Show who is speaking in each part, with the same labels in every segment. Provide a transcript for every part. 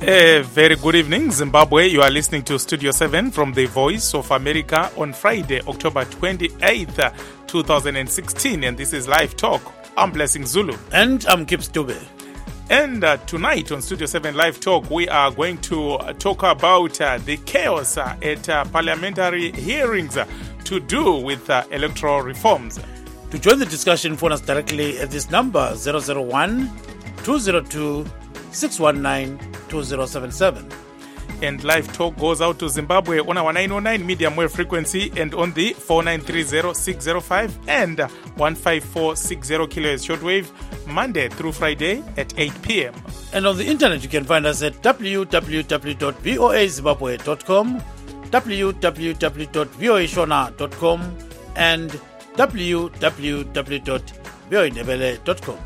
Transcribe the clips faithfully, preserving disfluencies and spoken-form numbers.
Speaker 1: A very good evening, Zimbabwe. You are listening to Studio seven from the Voice of America on Friday, October twenty-eighth, twenty sixteen. And this is Live Talk. I'm Blessing Zulu.
Speaker 2: And I'm Gibbs Dube.
Speaker 1: And uh, tonight on Studio seven Live Talk, we are going to uh, talk about uh, the chaos uh, at uh, parliamentary hearings uh, to do with uh, electoral reforms.
Speaker 2: To join the discussion, phone us directly at this number zero zero one, two zero two, six one nine, two zero seven seven.
Speaker 1: And Live Talk goes out to Zimbabwe on our nine oh nine medium wave frequency and on the four nine three zero, six zero five and one five four six zero kilohertz shortwave, Monday through Friday at eight p.m.
Speaker 2: And on the internet, you can find us at w w w dot voa zimbabwe dot com, w w w dot voa shona dot com, and w w w dot voa ndebele dot com.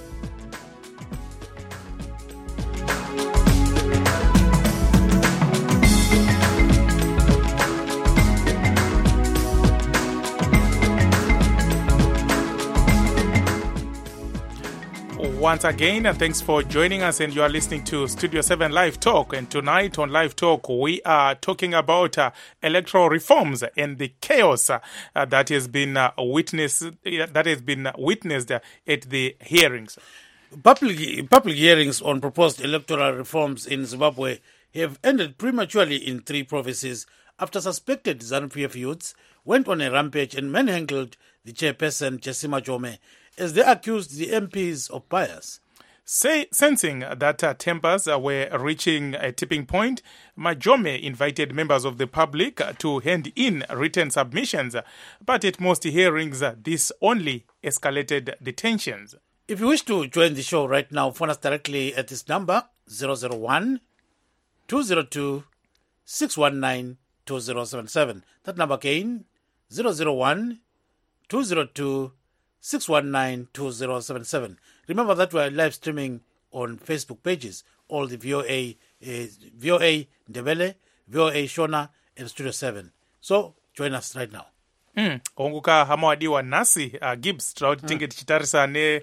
Speaker 1: Once again, and thanks for joining us, and you are listening to Studio seven Live Talk. And tonight on Live Talk, we are talking about uh, electoral reforms and the chaos uh, uh, that has been uh, witnessed uh, that has been witnessed uh, at the hearings.
Speaker 2: Public, public hearings on proposed electoral reforms in Zimbabwe have ended prematurely in three provinces after suspected ZANU-P F youths went on a rampage and manhandled the chairperson, Jessima Jome, as they accused the M Ps of bias.
Speaker 1: Say, sensing that uh, tempers uh, were reaching a tipping point, Majome invited members of the public uh, to hand in written submissions, but at most hearings, uh, this only escalated the tensions.
Speaker 2: If you wish to join the show right now, phone us directly at this number, zero zero one, two zero two, six one nine, two zero seven seven. That number again, zero zero one, two zero two, six one nine, two zero seven seven. Remember that we are live streaming on Facebook pages, all the V O A, uh, V O A Ndebele, V O A Shona, and Studio seven. So join us right now.
Speaker 1: Mm. Onguka hamawadiwa nasi uh, Gibbs tauti tinge mm. tichitarisa ne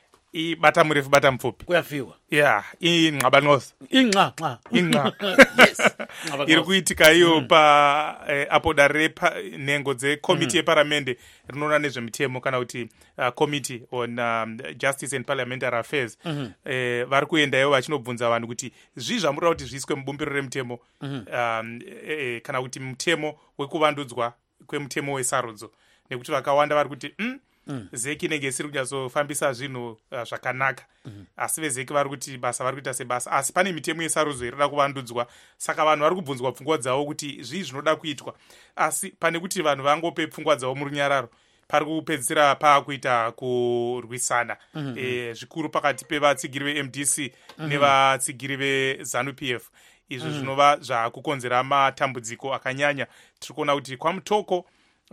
Speaker 1: I bata mrefu bata mfupi.
Speaker 2: Kuyafiwa.
Speaker 1: Yeah, i ngabangosa.
Speaker 2: Inga, nga.
Speaker 1: Inga.
Speaker 2: Yes.
Speaker 1: Irikuitika hiyo mm. pa eh, apo darepa nengo ze committee mm. paramende rinona nezve mitemo kana kuti uh, committee on um, justice and parliamentary affairs mm-hmm. eh, vari kuendayo vachinobvunza vanhu kuti zvii zvamurira kuti zviiswe mubumbiro remutemo mm-hmm. um, eh, kana kuti mutemo wekuvandudzwa kwemutemo wesarudzo nekuti vakawanda vari kuti mm, Mm. zeki inenge isiri kunyatsofambisa zvinhu uh, zvakanaka mm-hmm. asi vezeki vari kuti basa vari kuita sebasa asi pane mitemo yesarudzo irida kuvandudzwa saka vanhu vari kubvunzwa pfungwa dzavo kuti zvii zvinoda kuitwa asi pane kuti vanhu vangope pfungwa dzavo murunyararo pari kupedzisira paakuita kurwisana mm-hmm. e, zvikuru pakati pevatsigiri ve-M D C mm-hmm. nevatsigiri ve-ZANU-P F izvo mm-hmm. zvinova zvakukonzera matambudziko akanyanya tiri kuona kuti kwamutoko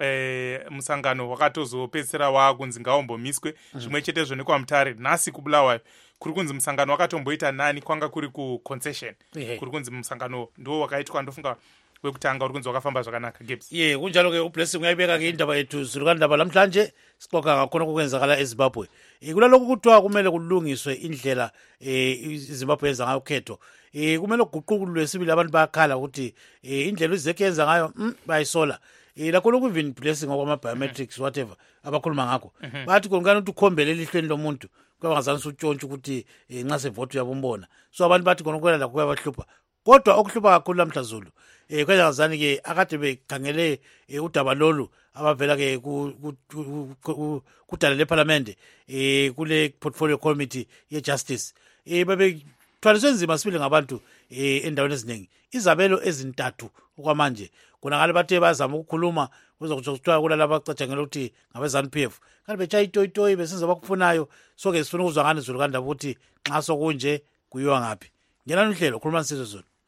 Speaker 1: Eh, musangano wakatozopedzisira wakunzi ngaombomiswe mm-hmm. zvimwe chetezvo nekwamutare nhasi kubulawayo kuri kunzi musangano wakatomboita nani kwanga kuri kuconcession yeah. kuri kunzi musangano ndo wakaitwa ndofunga wekutanga uri kunzi wakafamba zvakanaka Gibbs
Speaker 2: ye yeah, kunjalo ke ublessing uyayibeka ke indaba yethu zilukandaba lamhlanje sixoxa ngakhona okwenzakala eZimbabwe eh kulalokho kuthiwa kumele kulungiswe indlela eh iZimbabwe yenza ngayo ukhetho eh kumele kuguqulwe sibili abantu bayakhala ukuthi eh indlela izeke yenza ngayo mm, bayisola eh lakho lokuvini blessing ngokwama biometrics mm-hmm. whatever abakhuluma ngakho mm-hmm. bathi kungana ukuthi ukhombele elihlweni lomuntu kwabangazanisa utshontsha ukuthi nxa sevote yabombona so abantu bathi khona kwela lakho kuyabahlupha kodwa okuhlupha kakhulu lamhlazulu eh kwenzazani ke akade bekhangele udaba lolu abavela ke kudala leparlamente eh kule portfolio committee ye justice eh babe thwaliswe nzima sibili ngabantu eh endaweni eziningi izabelo ezintathu okwamanje kuna ngale bathe bazama ukukhuluma kuzokuthi kuthiwa kulala abacatshangela ukuthi ngabe ZANU-P F kanti bechayi toyitoyi besenza bakufunayo soke sifuna ukuzwa ngani zulu kandaba ukuthi nxa sokunje kuyiwa ngapi ngena uhlelo khuluma nsizwe zulu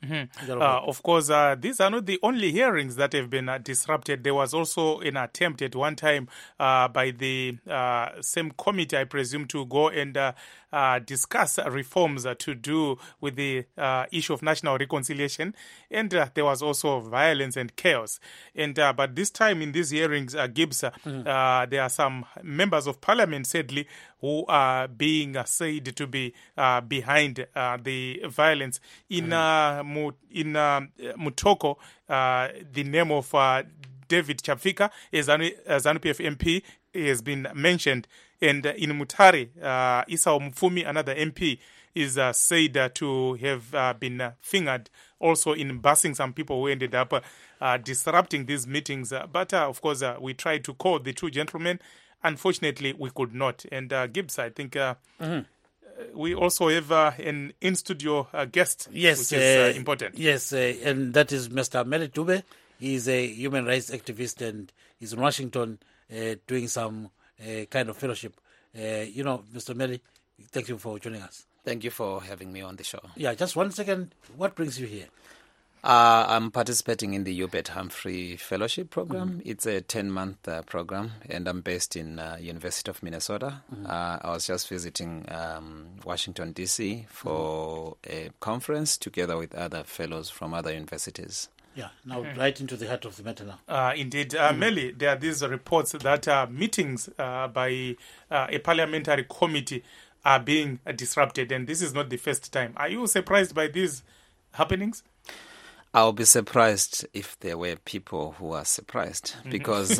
Speaker 1: Mm-hmm. Uh, of course, uh, these are not the only hearings that have been uh, disrupted. There was also an attempt at one time uh, by the uh, same committee, I presume, to go and uh, uh, discuss uh, reforms uh, to do with the uh, issue of national reconciliation. And uh, there was also violence and chaos. And uh, but this time in these hearings, uh, Gibbs, uh, mm. uh, there are some members of parliament, sadly, who are being uh, said to be uh, behind uh, the violence. In mm. uh, in uh, Mutoko, uh, the name of uh, David Chapfika, a ZANU-P F M P, has been mentioned. And uh, in Mutare, uh, Isao Mfumi, another M P, is uh, said uh, to have uh, been uh, fingered also in busing some people who ended up uh, uh, disrupting these meetings. Uh, but, uh, of course, uh, we tried to call the two gentlemen. Unfortunately, we could not. And uh, Gibbs, I think uh, mm-hmm. we also have uh, an in-studio uh, guest,
Speaker 2: yes,
Speaker 1: which is uh,
Speaker 2: uh,
Speaker 1: important.
Speaker 2: Yes, uh, and that is Mister Meli Dube. He is a human rights activist and he's in Washington uh, doing some uh, kind of fellowship. Uh, you know, Mister Meli, thank you for joining us.
Speaker 3: Thank you for having me on the show.
Speaker 2: Yeah, just one second. What brings you here?
Speaker 3: Uh, I'm participating in the Hubert Humphrey Fellowship Program. Mm-hmm. It's a ten-month uh, program, and I'm based in uh, University of Minnesota. Mm-hmm. Uh, I was just visiting um, Washington, D C for mm-hmm. a conference together with other fellows from other universities.
Speaker 2: Yeah, now mm-hmm. right into the heart of the matter now.
Speaker 1: Uh, indeed. Uh, mm-hmm. Meli, there are these reports that uh, meetings uh, by uh, a parliamentary committee are being uh, disrupted, and this is not the first time. Are you surprised by these happenings?
Speaker 3: I'll be surprised if there were people who are surprised, because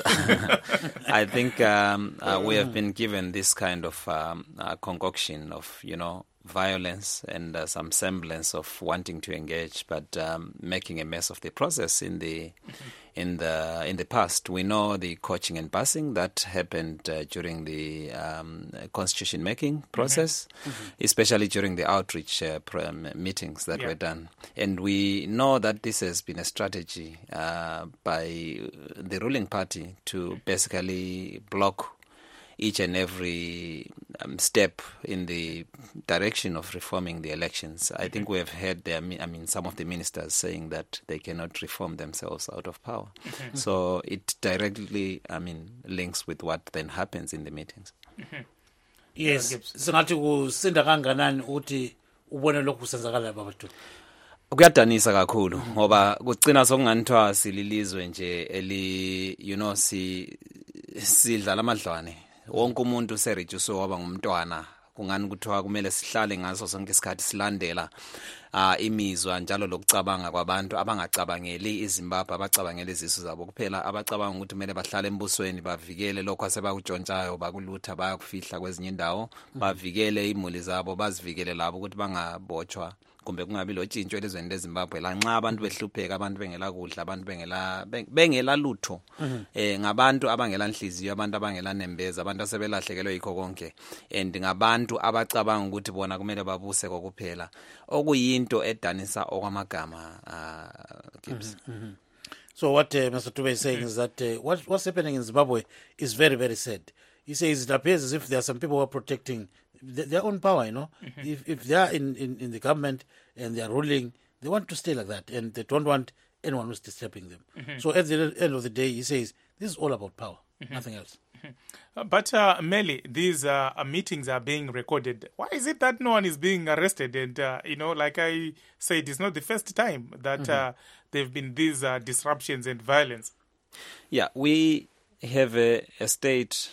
Speaker 3: I think um, uh, we have been given this kind of um, uh, concoction of, you know, violence and uh, some semblance of wanting to engage, but um, making a mess of the process in the in the in the past. We know the coaching and busing that happened uh, during the um, constitution making process, mm-hmm. especially during the outreach uh, pr- meetings that yeah. were done. And we know that this has been a strategy uh, by the ruling party to basically block each and every um, step in the direction of reforming the elections. I think we have heard, their, I mean, some of the ministers saying that they cannot reform themselves out of power. Mm-hmm. So it directly, I mean, links with what then happens in the meetings.
Speaker 2: Mm-hmm. Yes, singathi kusinda kanganani uthi ubone lokhu kusenzakala babathu.
Speaker 3: Kuyadanisa kakhulu ngoba kucina sokunganithiwa sililizwe nje eli, you know, si sidlala amadlwane. Wonke umuntu usereduce waba ngumntwana, kungani kuthiwa kumele sihlale ngaso sonke isikhathi silandela uh, imizwa njalo lokucabanga kwabantu abangacabangeli iZimbabwe, abacabangela izisu zabo kuphela, abacabanga ukuthi kumele bahlale embusweni bavikele lokho asebakuntshontshayo bakulutha bayakufihla kwezinye indawo, bavikele imuli zabo, bazivikele labo ukuthi bangabotshwa kumbe kungabi lo tshintsho elizweni leZimbabwe la nxa abantu behlupheka, abantu bengela kudla, abantu bengela bengela lutho, mm-hmm. eh ngabantu abangela nhliziyo, abantu abangela nembeza, abantu asebelahlekelwe yikho konke, and ngabantu abacabanga ukuthi bona kumele babuse kokuphela, okuyinto edanisa okwamagama uh, Gibbs.
Speaker 2: Mm-hmm. Mm-hmm. So what uh, Mister Dube is saying mm-hmm. is that uh, what, what's happening in Zimbabwe is very, very sad. He says it appears as if there are some people who are protecting their own power, you know. Mm-hmm. If if they are in, in, in the government and they are ruling, they want to stay like that, and they don't want anyone who's disturbing them. Mm-hmm. So at the end of the day, he says, this is all about power, mm-hmm. nothing else.
Speaker 1: Mm-hmm. Uh, but, uh, Meli, these uh, meetings are being recorded. Why is it that no one is being arrested? And, uh, you know, like I said, it's not the first time that mm-hmm. uh, there have been these uh, disruptions and violence.
Speaker 3: Yeah, we have a, a state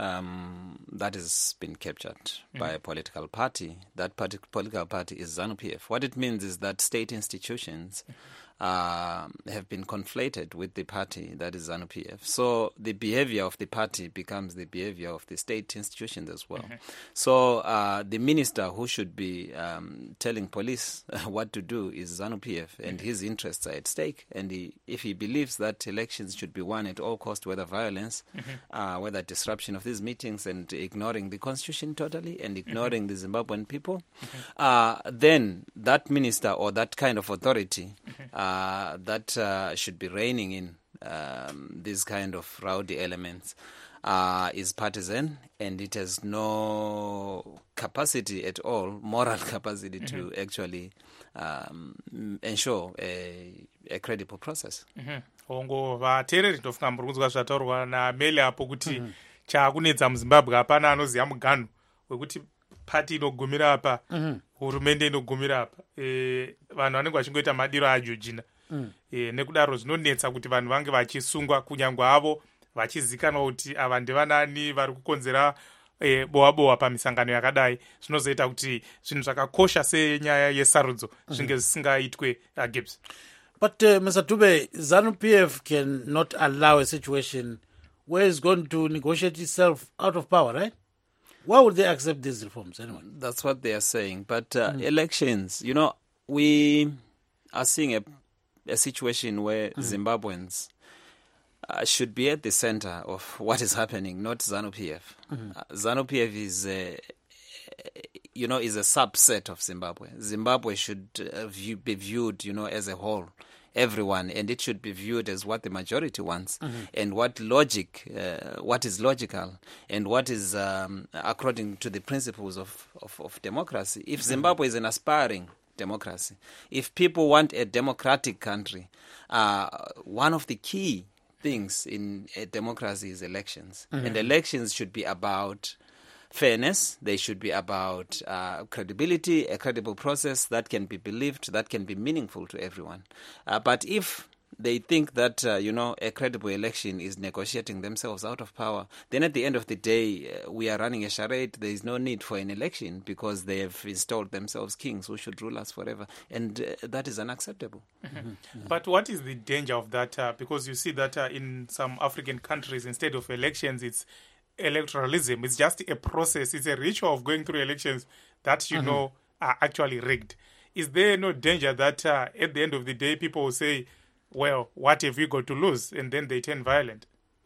Speaker 3: um, that has been captured mm-hmm. by a political party. That party, political party is ZANU-P F. What it means is that state institutions uh, have been conflated with the party that is ZANU-P F. So the behavior of the party becomes the behavior of the state institutions as well. Mm-hmm. So uh, the minister who should be um, telling police what to do is ZANU-P F, and mm-hmm. his interests are at stake. And he, if he believes that elections should be won at all costs, whether violence, mm-hmm. uh, whether disruption of these meetings, and ignoring the constitution totally, and ignoring mm-hmm. the Zimbabwean people, mm-hmm. uh, then that minister or that kind of authority mm-hmm. uh, that uh, should be reigning in um, these kind of rowdy elements uh, is partisan, and it has no capacity at all, moral capacity mm-hmm. to actually um, ensure a, a credible process.
Speaker 1: Mm-hmm. Ongo vateereri ndofunga muri kunzwa zvataurwa naMeli apo kuti chaakunetsa muZimbabwe hapana anoziva muganhu wekuti pati inogumira apa, hurumende inogumira apa. E, vanhu vanenge vachingoita madiro aJorgina. Mm. E, nekudaro zvinonetsa kuti vanhu vange vachisungwa kunyangwe avo vachizikanwa kuti ava ndevanani vari kukonzera e, boa boa pamisangano yakadai. Zvinozoita kuti zvinhu zvakakosha senyaya yesarudzo zvinge zvisingaitwe uh, Gibbs.
Speaker 2: But uh, Mister Dube, ZANU P F cannot allow a situation where it's going to negotiate itself out of power, right? Why would they accept these reforms anyway?
Speaker 3: That's what they are saying. But uh, mm. elections, you know, we are seeing a, a situation where mm. Zimbabweans uh, should be at the center of what is happening, not ZANU P F. Mm. Uh, ZANU P F is a, you know, is a subset of Zimbabwe. Zimbabwe should uh, view, be viewed, you know, as a whole, everyone, and it should be viewed as what the majority wants mm-hmm. and what logic, uh, what is logical, and what is um, according to the principles of, of, of democracy. If Zimbabwe mm-hmm. is an aspiring democracy, if people want a democratic country, uh, one of the key things in a democracy is elections, mm-hmm. and elections should be about fairness. They should be about uh, credibility, a credible process that can be believed, that can be meaningful to everyone. Uh, but if they think that, uh, you know, a credible election is negotiating themselves out of power, then at the end of the day, uh, we are running a charade. There is no need for an election because they have installed themselves kings who should rule us forever. And uh, that is unacceptable.
Speaker 1: Mm-hmm. Mm-hmm. But what is the danger of that? Uh, because you see that uh, in some African countries, instead of elections, it's electoralism. It's just a process. It's a ritual of going through elections that you mm-hmm. know are actually rigged. Is there no danger that uh, at the end of the day people will say, well, what have we got to lose? And then they turn violent.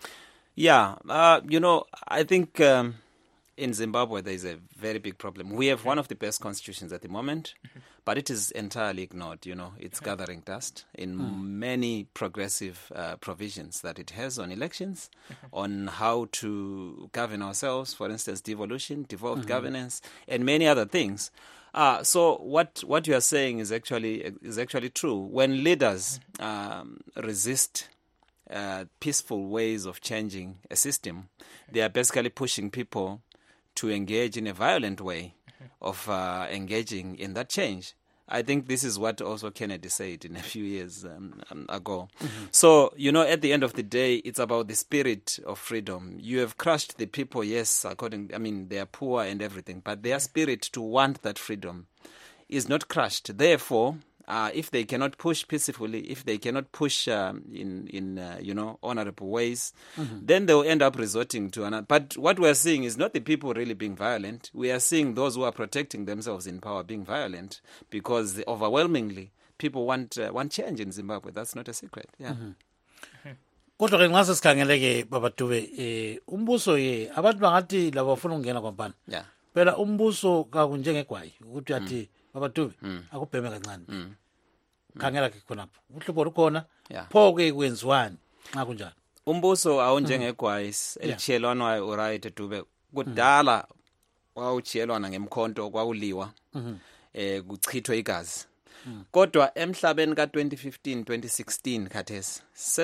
Speaker 3: Yeah, uh, you know, I think um, in Zimbabwe there is a very big problem. We have one of the best constitutions at the moment, mm-hmm. but it is entirely ignored, you know. It's okay. gathering dust in mm. many progressive uh, provisions that it has on elections, mm-hmm. on how to govern ourselves, for instance, devolution, devolved mm-hmm. governance, and many other things. Uh, so what what you are saying is actually is actually true. When leaders um, resist uh, peaceful ways of changing a system, they are basically pushing people to engage in a violent way of uh, engaging in that change. I think this is what also Kennedy said in a few years um, um, ago. Mm-hmm. So, you know, at the end of the day, it's about the spirit of freedom. You have crushed the people, yes, according, I mean, they are poor and everything, but their spirit to want that freedom is not crushed. Therefore, uh, if they cannot push peacefully, if they cannot push um, in, in uh, you know, honorable ways, mm-hmm. then they'll end up resorting to another. But what we're seeing is not the people really being violent. We are seeing those who are protecting themselves in power being violent because the, overwhelmingly people want uh, want change in Zimbabwe. That's not a secret. Yeah.
Speaker 2: Mm-hmm. Kodwa ke nxa sikhangeleke baba Dube eh umbuso ye abantu bangathi laba bafuna ukungena kwampana.
Speaker 3: Yeah.
Speaker 2: Phela umbuso kakunjengegwayi ukuthi athi baba Dube akubheme kancane. Khangela ke khonapho. Uhlupho lukhona. Pho ke kwenziwani nxa kunjalo?
Speaker 3: Umbuso awunjengegwayi elithiyelwana uright Dube. Kudala wawuchiyelwana ngemkhonto kwakuliwa. Eh kuchithwe igazi. Kodwa emhlabeni ka twenty fifteen twenty sixteen khathesi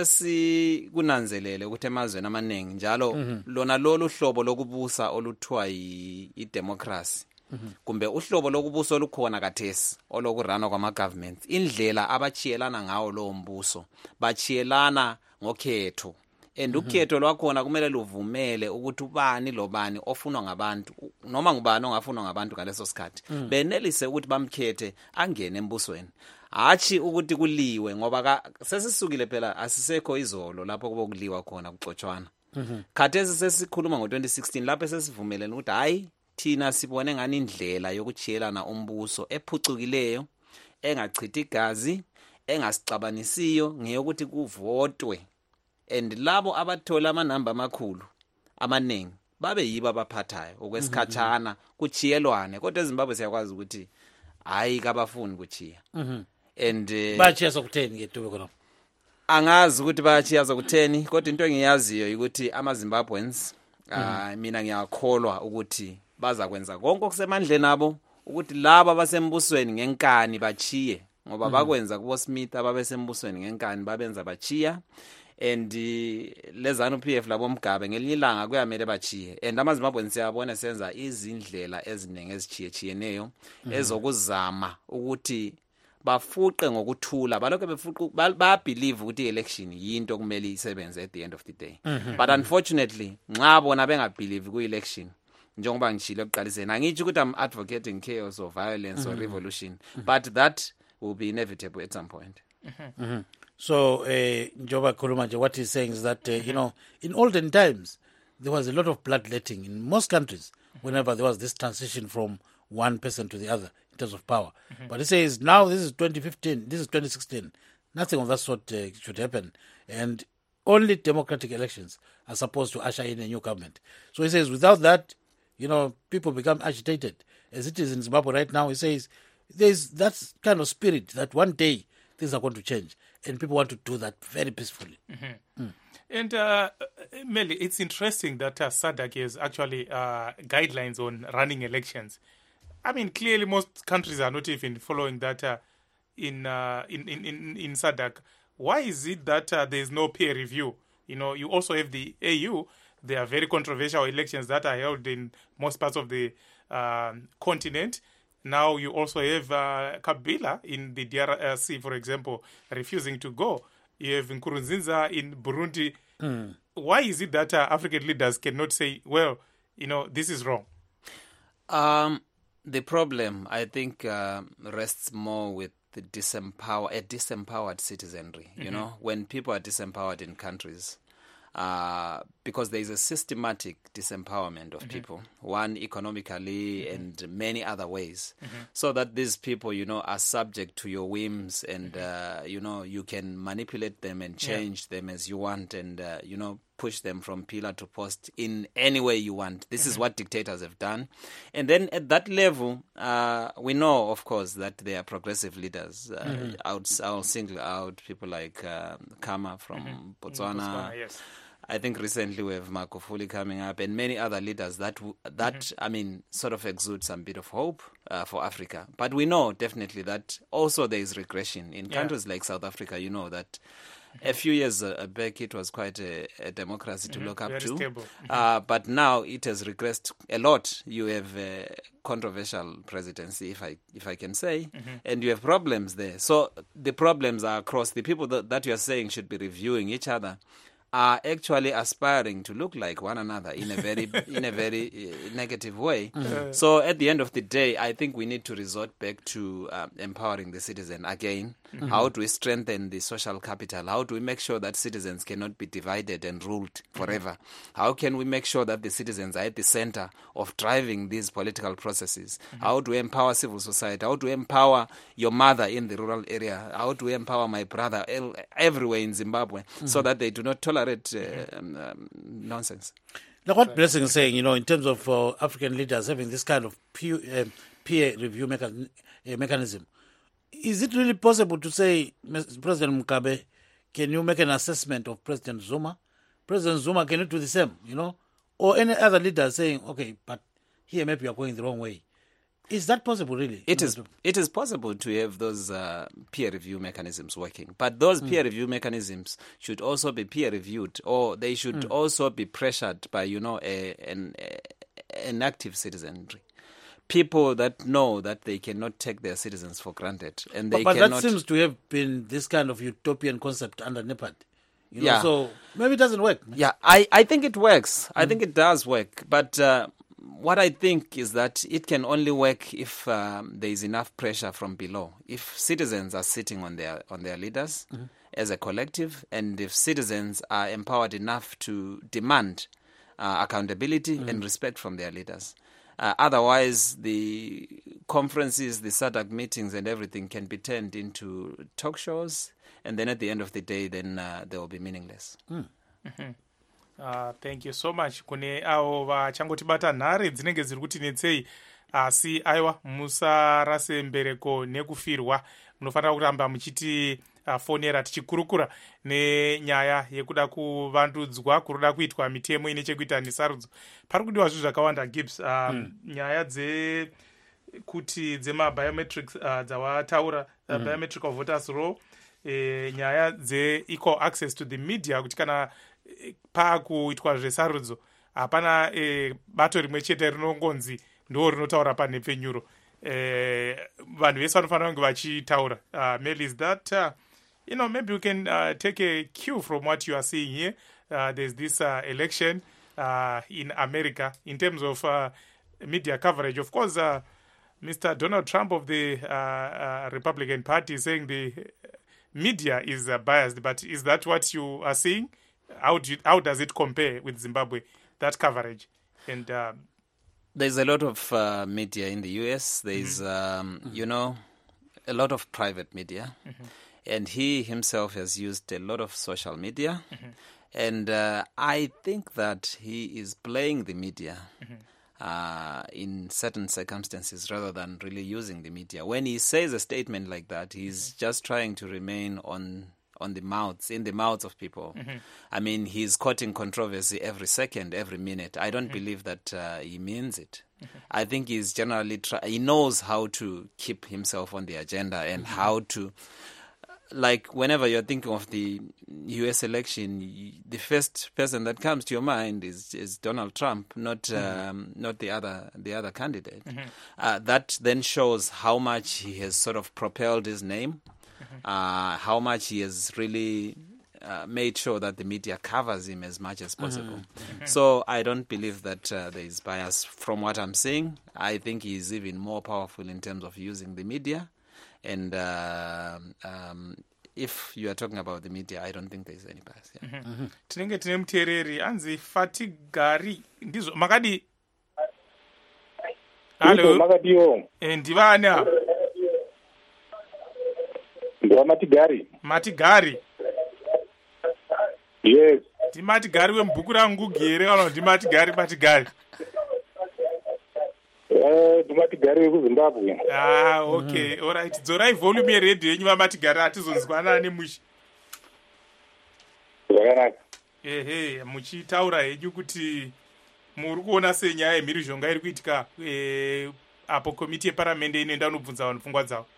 Speaker 3: sesi kunanzelele ukuthi emazweni amaningi njalo mm-hmm. lona lolu hlobo lokubusa oluthiwa i-democracy mm-hmm. kumbe uhlobo lokubusa olukhona khathesi olokurana kwama governments indlela abachiyelana ngawo lo mbuso bachiyelana ngokhetho and ukhetho lwakhona kumele luvumele ukuthi ubani lobani ofunwa ngabantu noma ngubani ongafunwa ngabantu ngaleso sikhathi mm. benelise ukuthi bamkhethe angene embusweni hachi ukuthi kuliwe ngoba sesisukile phela asisekho izolo lapho kubo kuliwa khona kuxotshwana mm-hmm. khathesi sesikhuluma ngo twenty sixteen lapho sesivumelene ukuthi hayi thina sibone ngani indlela yokuchiyelana umbuso ephucukileyo engachithi igazi engasixabanisiyo ngeyokuthi kuvotwe and labo abathola amanamba amakhulu amaningi babe yiba abaphathayo okwesikhatshana kuchiyelwane kodwa eZimbabwe siyakwazi ukuthi hayi kabafuni kuchiya
Speaker 2: mhm
Speaker 3: and uh,
Speaker 2: bachiya sokutheni ke Dube khona
Speaker 3: angazi ukuthi bachiya sokutheni kodwa into engiyaziyo ukuthi ama Zimbabweans uh, mina ngiyakholwa ukuthi bazakwenza konke okusemandleni nabo ukuthi laba abasembusweni ngenkani bachiye ngoba bakwenza kubo Smith ababesembusweni ngenkani babenza bachiya and lezanu P F labo Mgabe ngelinye ilanga kuyamele bachiye and amaZimbabwe siyabona senza izindlela eziningi ezichiye chiyeneyo ezokuzama ukuthi bafuqe ngokuthula balokho befuqa ba believe ukuthi election yinto kumele isebenze at the end of the day but unfortunately nxa bona benga believe ku election njengoba ngishilo ekuqaliseni angithi ukuthi I'm advocating chaos or violence mm-hmm. or revolution mm-hmm. but that will be inevitable at some point.
Speaker 2: Mm-hmm. Mm-hmm. So uh, Njoba Khuluma, what he's saying is that uh, you know, in olden times there was a lot of bloodletting in most countries whenever there was this transition from one person to the other in terms of power. Mm-hmm. But he says now this is twenty fifteen, this is twenty sixteen, nothing of that sort uh, should happen, and only democratic elections are supposed to usher in a new government. So he says without that, you know, people become agitated. As it is in Zimbabwe right now, he says there's that kind of spirit that one day things are going to change, and people want to do that very peacefully.
Speaker 1: Mm-hmm. Mm. And uh, Meli, it's interesting that uh, SADC has actually uh, guidelines on running elections. I mean, clearly most countries are not even following that uh, in, uh, in, in, in, in SADC. Why is it that uh, there's no peer review? You know, you also have the A U. There are very controversial elections that are held in most parts of the uh, continent. Now you also have uh, Kabila in the D R C, for example, refusing to go. You have Nkurunziza in Burundi. Mm. Why is it that uh, African leaders cannot say, well, you know, this is wrong?
Speaker 3: Um, the problem, I think, uh, rests more with the disempower, a disempowered citizenry. Mm-hmm. You know, when people are disempowered in countries, Uh, because there is a systematic disempowerment of mm-hmm. people, one economically mm-hmm. and many other ways, mm-hmm. so that these people, you know, are subject to your whims and, mm-hmm. uh, you know, you can manipulate them and change yeah. them as you want and, uh, you know, push them from pillar to post in any way you want. This mm-hmm. is what dictators have done. And then at that level, uh, we know, of course, that they are progressive leaders. Uh, mm-hmm. I'll, I'll single out people like uh, Kama from mm-hmm. Botswana. Botswana yes. I think recently we have Magufuli coming up and many other leaders that, that mm-hmm. I mean, sort of exude some bit of hope uh, for Africa. But we know definitely that also there is regression. In yeah. countries like South Africa, you know that a few years uh, back it was quite a, a democracy to mm-hmm. look up
Speaker 1: Very
Speaker 3: to.
Speaker 1: Mm-hmm.
Speaker 3: Uh, but now it has regressed a lot. You have a controversial presidency, if I if I can say, mm-hmm. and you have problems there. So the problems are across. The people that, that you are saying should be reviewing each other are actually aspiring to look like one another in a very in a very uh, negative way. Mm-hmm. So at the end of the day, I think we need to resort back to uh, empowering the citizen again. Mm-hmm. How do we strengthen the social capital? How do we make sure that citizens cannot be divided and ruled forever? Mm-hmm. How can we make sure that the citizens are at the center of driving these political processes? Mm-hmm. How do we empower civil society? How do we empower your mother in the rural area? How do we empower my brother everywhere in Zimbabwe mm-hmm. so that they do not tolerate uh, um, um, nonsense?
Speaker 2: Now, what Blessing is saying, you know, in terms of uh, African leaders having this kind of peer, uh, peer review mechan- uh, mechanism, is it really possible to say, President Mugabe, can you make an assessment of President Zuma? President Zuma, can you do the same, you know? Or any other leader saying, okay, but here maybe you are going the wrong way. Is that possible, really?
Speaker 3: It is It is possible to have those uh, peer review mechanisms working. But those mm. peer review mechanisms should also be peer reviewed, or they should mm. also be pressured by, you know, a, an, a, an active citizenry. People that know that they cannot take their citizens for granted, and they
Speaker 2: but, but
Speaker 3: cannot.
Speaker 2: That seems to have been this kind of utopian concept under NEPAD. You know,
Speaker 3: yeah.
Speaker 2: So maybe it doesn't work.
Speaker 3: Yeah, I, I think it works. Mm. I think it does work. But uh, what I think is that it can only work if um, there is enough pressure from below. If citizens are sitting on their on their leaders mm-hmm. as a collective, and if citizens are empowered enough to demand uh, accountability mm-hmm. and respect from their leaders. Uh, otherwise, the conferences, the SADC meetings and everything can be turned into talk shows, and then at the end of the day, then uh, they will be meaningless.
Speaker 2: Mm.
Speaker 1: Mm-hmm. Uh, thank you so much. Kune avo vachangotibata nhare dzinenge dziri kutinetsei asi aiwa musarase mbereko nekufirwa munofanira kuramba muchiti tichifonera tichikurukura nenyaya yekuda kuvandudzwa kuroda kuitwa mitemo ine chekuita nesarudzo. Pari kudiwa zvinhu zvakawanda Gibbs. um, mm. nyaya dze kuti dzemabiometrics uh, dzawataura uh, mm. biometrical voters law, e, nyaya dze-equal access to the media, kuti kana e, pakuitwa zvesarudzo hapana e, bato rimwe chete rinongonzi ndo rinotaura panhepfenyuro. E, vanhu vese vanofanira kunge vachitaura. uh, Mel, is that uh, you know, maybe we can uh, take a cue from what you are seeing here. Uh, there's this uh, election uh, in America in terms of uh, media coverage. Of course, uh, Mister Donald Trump of the uh, uh, Republican Party is saying the media is uh, biased, but is that what you are seeing? How do you, how does it compare with Zimbabwe, that coverage? And uh,
Speaker 3: there's a lot of uh, media in the U S. There's, mm-hmm. um, mm-hmm. you know, a lot of private media. Mm-hmm. And he himself has used a lot of social media. Mm-hmm. And uh, I think that he is playing the media mm-hmm. uh, in certain circumstances rather than really using the media. When he says a statement like that, he's mm-hmm. just trying to remain on on the mouths, in the mouths of people. Mm-hmm. I mean, he's quoting controversy every second, every minute. I don't mm-hmm. believe that uh, he means it. Mm-hmm. I think he's generally, try- he knows how to keep himself on the agenda and mm-hmm. how to, like whenever you're thinking of the U S election, the first person that comes to your mind is, is Donald Trump, not mm-hmm. um, not the other the other candidate. Mm-hmm. Uh, that then shows how much he has sort of propelled his name. Uh, how much he has really uh, made sure that the media covers him as much as possible. Mm-hmm. So I don't believe that uh, there is bias from what I'm seeing. I think he is even more powerful in terms of using the media. And uh, um, if you are talking about the media, I don't think there is any bias. Yeah.
Speaker 1: Mm-hmm. Mm-hmm. Tinenge tine mutereri anzi Fatigari ndizvo makadi. Hello.
Speaker 4: Makadiyo.
Speaker 1: Ndivani apa?
Speaker 4: Ndiwa Matigari.
Speaker 1: Matigari.
Speaker 4: Yes.
Speaker 1: Ndi Matigari wemubhuku rangu gere kana ndi Matigari Matigari.
Speaker 4: Eh, ndi Matigari wekuZimbabwe.
Speaker 1: Ah, okay. Mm-hmm. All right. Dzorai volume yeredio yenyu vaMatigari atizonzwanana nemushi.
Speaker 4: Zvakanaka.
Speaker 1: Ehe, muchitaura henyu kuti muri kuona senyaya yemhirizhonga iri kuitika eh, apo komiti yeparamende inoenda kunobvunza vanhu pfungwa dzavo.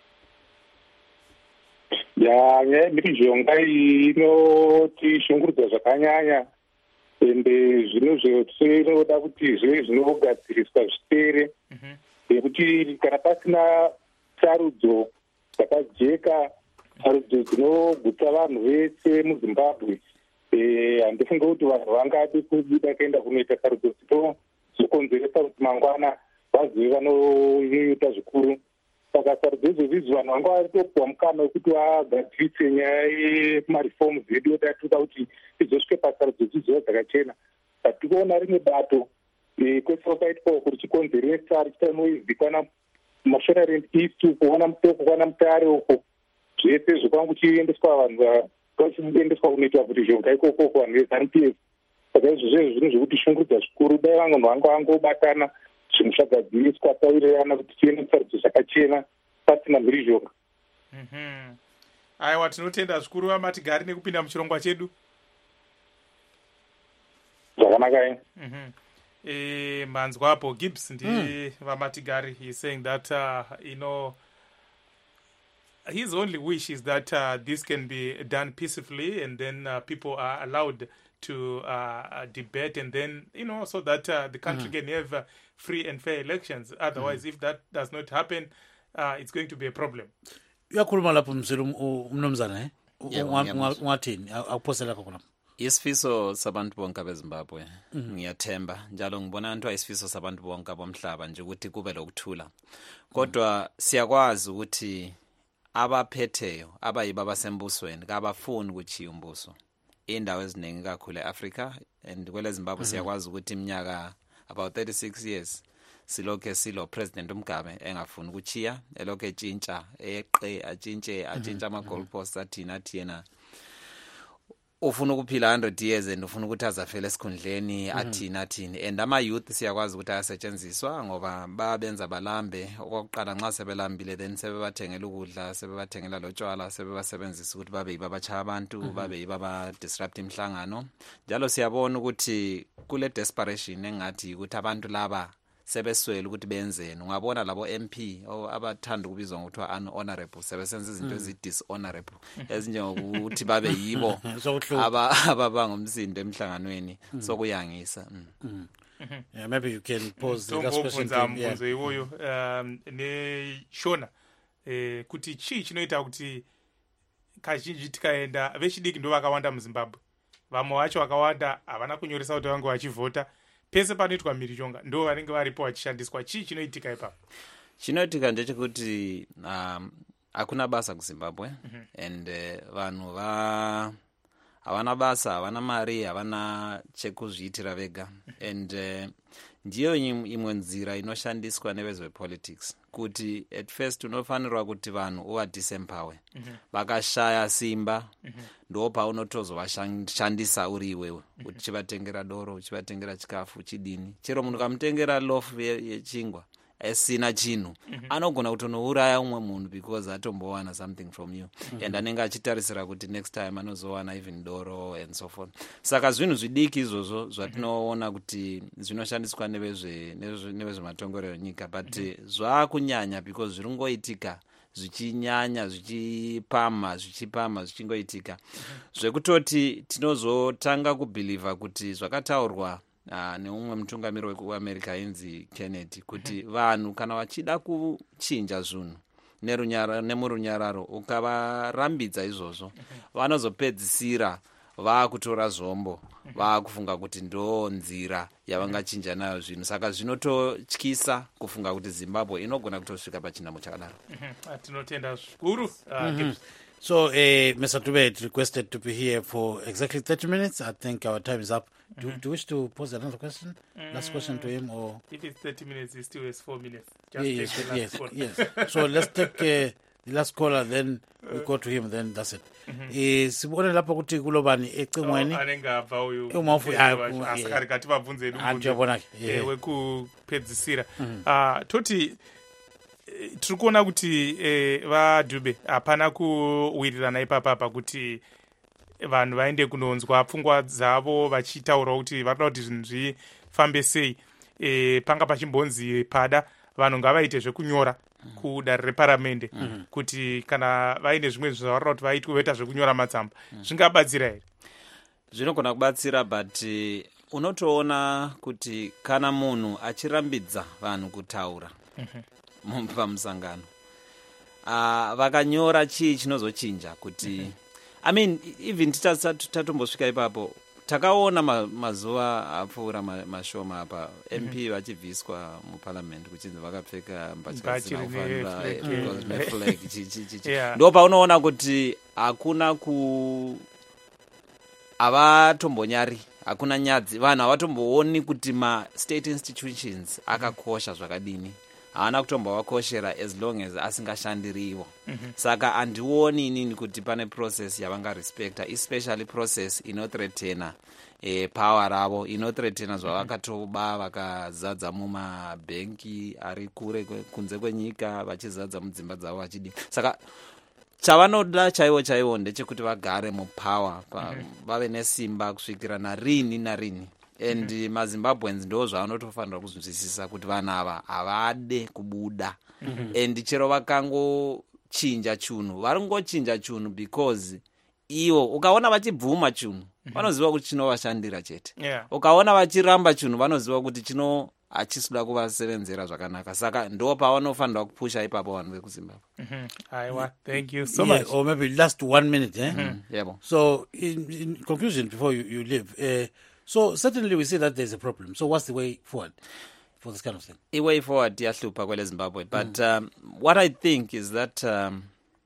Speaker 4: Ya, nyaya yemhirizhonga iyi inotishungurudza zvakanyanya, ende zvinhu zvinoda kuti zvive zvinogadziriswa zvipere, nekuti kana pasina sarudzo dzakajeka, sarudzo dzinogutsa vanhu vese muZimbabwe, handifunge kuti vanhu vangade kubuda kuenda kunoita sarudzo dzinokonzeresa kuti mangwana vazive vanoita zvikuru. Saka sarudzo izvozvi vanhu vanga varitopiwa mukana wekuti vagadzirise nyaya yemarifomu edu oti atoda kuti izosvike pasarudzo dziziva dzakachena. Patikuona rimwe bato kwese kwakaitwa kuri chikonzeresa richita noizikanwa mashonaland east kuona mutoko kwana mutare uko zvese zvokwangu chiendeswa vanhu vachiendeswa kunoitwa kuti zhonga ikoko vanhu veZANU-P F. Saka izvozvo zvinhu zvekuti shungurudza zvikuru, dai vamwe vanhu vanga vangobatana zvinhu zvagadziriswa tawirirana kuti tiende kusarudzo zvakachena pasina mhirizhonga.
Speaker 1: Mhm. Aiwa, tinotenda zvikuru vaMatigari nekupinda muchirongwa chedu.
Speaker 4: Zvakanaka eh.
Speaker 1: Mhm. Eh, manzwapo Gibbs ndi mm. vaMatigari, he is saying that uh, you know, his only wish is that uh, this can be done peacefully, and then uh, people are allowed to uh, debate, and then, you know, so that uh, the country mm. can have uh, free and fair elections. Otherwise, mm. if that does not happen, uh, it's going to be a problem.
Speaker 2: Uyakhuluma lapho mzulu umnomzana eh? Ungathini akuphosela khona?
Speaker 3: Isifiso sabantu bonke beZimbabwe ngiyathemba njalo ngibona into ayisifiso sabantu bonke bomhlaba nje ukuthi kube lokuthula. Kodwa siyakwazi ukuthi abaphetheyo abayiba basembusweni kabafuni ukuthi umbuso indawo eziningi kakhulu eAfrica, and kwele Zimbabwe siyakwazi ukuthi iminyaka about thirty-six years silokhe silo president uMgabe engafuni ukuchiya, elokhe etshintsha eqe atshintshe atshintsha ama goalposts athina athina. ufuna ukuphila one hundred years and ufuna ukuthi azafela esikhundleni athini athini and ama-youth siyakwazi ukuthi ayasetshenziswa ngoba babenza balambe. Okokuqala nxa sebelambile then sebebathengela ukudla, sebebathengela lotshwala, sebebasebenzisa ukuthi babe yibo abachaya abantu, babe yibo aba-disrupt imihlangano. Njalo siyabona ukuthi kule desperation engathi ukuthi abantu laba sebeswele ukuthi benzeni. Ungabona labo M P abathanda ukubizwa ngokuthiwa unhonorable sebesenza izinto ezi-dishonorable ezinjengokuthi babe yibo ababanga umsindo emhlanganweni sokuyangisa.
Speaker 2: Yeah, maybe you can pose the last question.
Speaker 1: Mbuzo iwoyo um ne Shona eh kuti chi chinoita kuti kazhinji tikaenda vechidiki ndo vakawanda muZimbabwe. Vamwe vacho vakawanda havana kunyoresa kuti vange vachivhota. Pese panoitwa mhirizhonga ndo vanenge varipo vachishandiswa. Chii chinoitika ipapo?
Speaker 3: Chinoitika ndechekuti um, hakuna basa kuZimbabwe mm-hmm. and uh, vanhu va havana basa, havana mari, havana chekuzviitira vega mm-hmm. and uh, ndiyo imwe nzira inoshandiswa nevezvepolitics kuti at first unofanirwa kuti vanhu uvadisempower mm-hmm. vakashaya simba mm-hmm. ndo paunotozovashandisa uri iwewe mm-hmm. uchivatengera doro, uchivatengera chikafu, chidini. Chero munhu kamutengera loaf yechingwa esina chinhu mm-hmm. anogona kutonouraya umwe munhu because atombowana something from you mm-hmm. and anenge achitarisira kuti next time anozowana even doro and so forth. Saka zvinhu zvidiki izvozvo zvatinoona kuti zvinoshandiswa nevezve nevezvematongero enyika but mm-hmm. zvakunyanya because zviri ngoitika zvichinyanya zvichipama zvichipama zvichingoitika mm-hmm. zvekutoti tinozotanga kubhilivha kuti zvakataurwa Uh, neumwe mutungamiri wekuAmerica inzi Kennedy kuti vanhu kana vachida kuchinja zvinhu nerunyararo nemurunyararo ukavarambidza izvozvo vanozopedzisira vakutora zvombo vakufunga kuti ndo nzira yavangachinja nayo zvinhu. Saka zvinototyisa kufunga kuti Zimbabwe inogona kutosvika pachinamo chakadaro.
Speaker 1: Tinotenda zvikuru.
Speaker 2: So, uh, Mister Dube requested to be here for exactly thirty minutes. I think our time is up. Do, mm-hmm. do you wish to pose another question? Mm. Last question to him, or
Speaker 1: if it's thirty minutes, it still has four minutes. Just
Speaker 2: yes,
Speaker 1: take the
Speaker 2: yes,
Speaker 1: last
Speaker 2: yes, yes. So let's take uh, the last caller, then we go to him. Then that's it. Sibone lapha kuti kulobani ecingweni.
Speaker 1: Anenge abva uyu.
Speaker 2: Umafu
Speaker 1: asakari kati vabvunze edu.
Speaker 2: Andiyabona.
Speaker 1: Eh wekupedzisira. Ah toti tiri kuona kuti eh, vaDube hapana kuwirirana ipapa kuti vanhu vaende kunonzwa pfungwa dzavo vachitaura kuti varikuda kuti zvinhu zvifambe sei. E, panga pachimbonzi pada vanhu ngavaite zvekunyora mm-hmm. kudare reparamende mm-hmm. kuti kana vaine zvimwe zvavarikuda kuti vaitwe voita zvekunyora matsamba mm-hmm. zvingabatsira here?
Speaker 3: Zvinogona kubatsira but uh, unotoona kuti kana munhu achirambidza vanhu kutaura mm-hmm. pamusangano uh, vakanyora chii chinozochinja kuti mm-hmm. I mean even tatombosvika ipapo takaona ma, mazuva apfuura ma, mashoma apa M P mm-hmm. vachibviswa muparliament kuchinzi vakapfeka mbatya dzinofanira neflag ndo paunoona kuti hakuna ku havatombonyari hakuna nyadzi vanhu havatombooni kuti ma-state institutions akakosha zvakadini haana kutombovakoshera as long as asingashandiriwo mm-hmm. saka handioni inini kuti pane process yavangarespecta especially process inothreatena e, power ravo inothreatena zvavakatoba vakazadza mumabhenki ari kure kunze kwenyika vachizadza mudzimba dzavo vachidi. Saka chavanoda chaivo chaivo ndechekuti vagare mupower mm-hmm. vave nesimba kusvikira narini narini and mm-hmm. maZimbabweans ndo zvavanotofanira kuzvinzwisisa kuti vanhu ava havade kubuda mm-hmm. and chero vakangochinja chunhu vari kungochinja chunhu because ivo ukaona vachibvuma chunhu mm-hmm. vanoziva kuti chinovashandira chete
Speaker 1: yeah.
Speaker 3: ukaona vachiramba chunhu vanoziva kuti chino hachisida kuvasevenzera zvakanaka. Saka ndo pavanofanira kupusha ipapo vanhu vekuZimbabwe.
Speaker 1: mm-hmm. Aiwa, thank you so
Speaker 2: yeah,
Speaker 1: much.
Speaker 2: Or maybe last one minute eh?
Speaker 3: mm-hmm. yeah,
Speaker 2: so in, in conclusion before you, you leave uh, so certainly we see that there's a problem. So what's the way forward for this kind of thing?
Speaker 3: The way forward iyahlupa kwele Zimbabwe but mm. um, what I think is that um,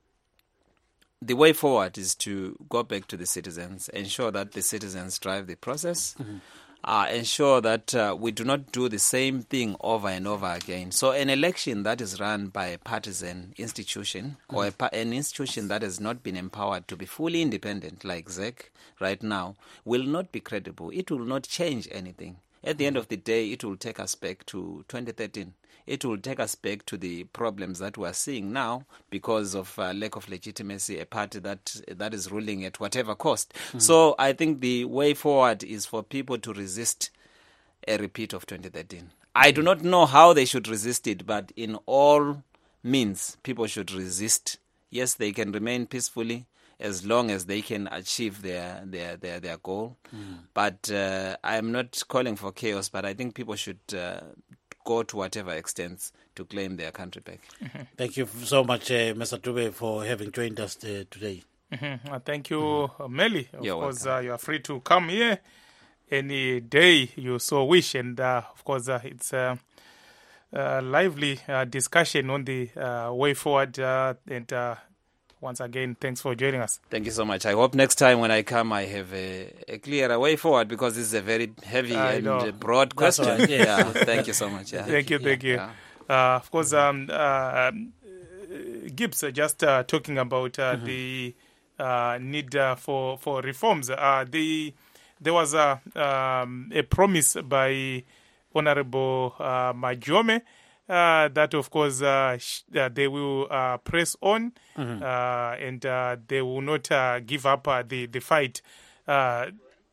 Speaker 3: the way forward is to go back to the citizens, ensure that the citizens drive the process. Mm-hmm. uh, ensure that uh, we do not do the same thing over and over again. So an election that is run by a partisan institution mm. or a pa- an institution that has not been empowered to be fully independent, like Z E C right now, will not be credible. It will not change anything. At the end of the day, it will take us back to twenty thirteen. It will take us back to the problems that we are seeing now because of uh, lack of legitimacy, a party that that is ruling at whatever cost. Mm-hmm. So I think the way forward is for people to resist a repeat of twenty thirteen. I do not know how they should resist it, but in all means, people should resist. Yes, they can remain peacefully as long as they can achieve their their their, their goal. Mm. But uh, I'm not calling for chaos, but I think people should uh, go to whatever extents to claim their country back. Mm-hmm.
Speaker 2: Thank you so much, uh, Mister Dube, for having joined us uh, today.
Speaker 1: Mm-hmm. Uh, thank you, mm-hmm. uh, Melly. Of
Speaker 3: You're
Speaker 1: course, uh, you are free to come here any day you so wish. And, uh, of course, uh, it's a uh, uh, lively uh, discussion on the uh, way forward. Uh, and uh, once again, thanks for joining us.
Speaker 3: Thank you so much. I hope next time when I come, I have a, a clearer way forward because this is a very heavy I and know. broad question.
Speaker 2: Right.
Speaker 3: Yeah. Thank you so much. Yeah.
Speaker 1: Thank you, thank you.
Speaker 3: Yeah.
Speaker 1: Uh, of course, um, uh, Gibbs, uh, just uh, talking about uh, mm-hmm. the uh, need uh, for for reforms. Uh, the there was a um, a promise by Honorable uh, Majome. Uh, that, of course, uh, sh- uh, they will uh, press on mm-hmm. uh, and uh, they will not uh, give up uh, the, the fight uh,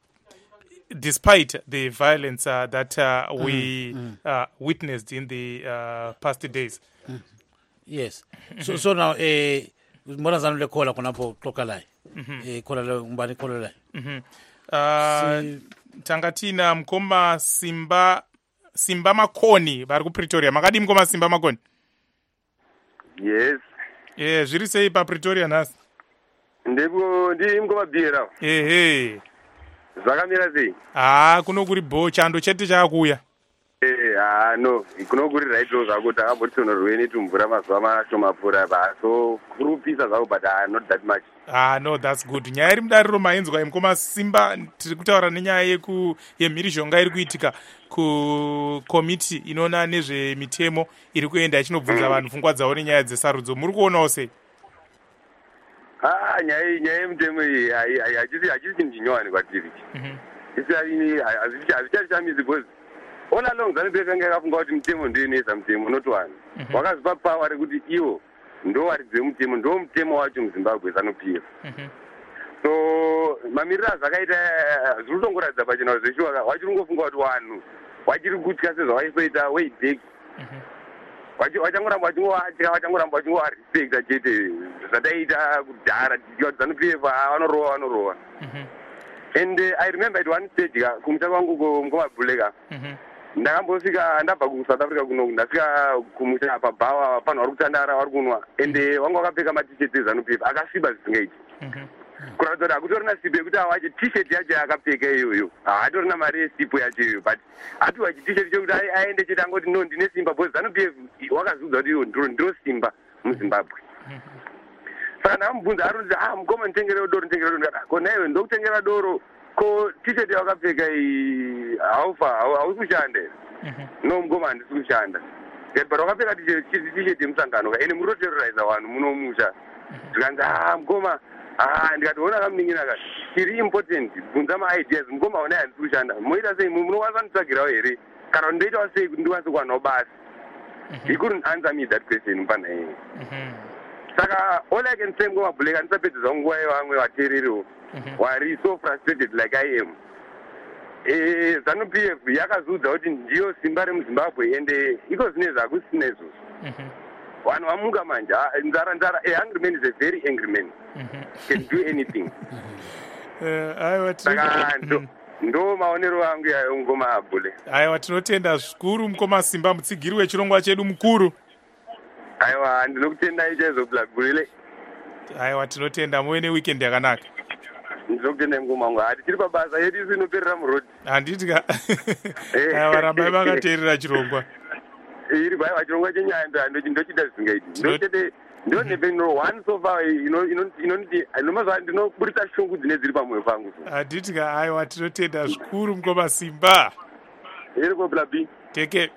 Speaker 1: despite the violence uh, that uh, mm-hmm. we mm-hmm. Uh, witnessed in the uh, past days.
Speaker 2: Mm-hmm. Yes. So, so now, eh, mbona zanule kola kunapo kloka lai? Eh, kola lai, mbani kola lai?
Speaker 1: Tangatina mkoma Simba Simba Makoni vari kuPretoria. Makadi mkoma Simba Makoni?
Speaker 5: Yes.
Speaker 1: Eh, zviri sei paPretoria nhasi?
Speaker 5: Ndiko ndi mkoma Bira.
Speaker 1: Ehe.
Speaker 5: Zvakamira sei?
Speaker 1: Ah, kuno kuri bo chando chete chakuya.
Speaker 5: Eh, ah no, kuno kuri right zvako takambotsonorweni tumvura mazuva mashoma pfuura ba. So kurupisa zvako but uh, not that much.
Speaker 1: Ah no, that's good. Nyaya iri mudariro maenzwa imkoma Simba tiri kutaura nenyaya yeku yemhirizhonga iri kuitika ku komiti inoona nezvemitemo iri kuenda ichinobvunza vanhu pfungwa dzavo nenyaya dzesarudzo. Muri kuonawo sei?
Speaker 5: Ah, nyaya nyaya yemitemo iyi hachisi hachisi chinhu chinyowani kwatiri. Hazvichachamizi because all along ZANU-P F yanga yakafunga kuti mutemo ndoinesa mutemo not one. Wakazipa pawa rekuti iwo ndo waridzi vemutemo ndo mutemo wacho muZimbabwe ZANU-P F. So mamiriro azvakaita zviri kutongoratidza pachena kuti zveshuwa wachiri kungofunga kuti vanhu wachiri kutya sezvawaisoita way back. Wachangoramba wachingowatya wachangoramba wachingowarespecta chete zvataita kudhara tichiwa kuti ZANU-P F vanorowa vanorowa. And uh, I remember at one stage kumucha kwangu mukomabhuleka ndakambosvika ndabva kuSouth Africa kuno ndasvika kumucha pabhawa panhu vari kutandara vari kunwa ende wanga wakapfeka matisheti eZANU-P F akasviba zvisingaiti kuratidza kuti hakutorina sipo yekuti awache tisheti yacho yakapfeka iyoyo haatorina mari yesipo yacho iyoyo but apiwa chitisheti chekuti aende chete angoti no ndine simba because ZANU-P F wakazviudza kuti iyo ndiro simba muZimbabwe. Saka ndakamubvunza aronzi ah mukoma nditengere doro nditengere doro ko naiwe ndokutengera doro ko tisheti yakapfeka iyi haufa hausi kushanda no mukoma handisi kushanda but wakapfeka tisheti yemusangano ka ene muri kuterroriza vanhu munomusha ndikanzi ah mukoma ah ndikatoona kamuningira kati tiri important bvunza maideas mukoma ona handisi kushanda moita sei munokwanisa kunditsvagirawo here kana kuti ndoitawo sei kuti ndikwanise kuwanawo basa. He couldn't answer me that question mupana yeye. Saka all I can say ngomabhuleka ndisapedzeza nguva yevamwe vateereriwo wari so frustrated like I am. Eh, ZANU-P F yakazoudza kuti ndiyo simba remuZimbabwe ende iko zvinezvi hakusina izvozvo. Vanhu vamuka manje nzara nzara a hungry man is a very angry man. Can do anything. Saka ndo maonero angu yayo ngomabhule.
Speaker 1: Aiwa tinotenda zvikuru mukoma Simba mutsigiri wechirongwa chedu mukuru.
Speaker 5: Aiwa ndinokutendai chaizvo Blackburile.
Speaker 1: Aiwa tinotenda muve neweekend yakanaka.
Speaker 5: Ndinokutendai mukoma wangu hati tiri pabasa yedu isu inoperera murodhi.
Speaker 1: Handitya. Aiwa rambai vakateerera chirongwa.
Speaker 5: Iri baiwa chirongwa chenyaya ndochida zvisingaiti. Ndochete Don't even know one so far, you know, you know, you know, I know, you know, put that show with the Nezri Pamufangu.
Speaker 1: Aditika, I want to take the school Mkoma Simba. Take it.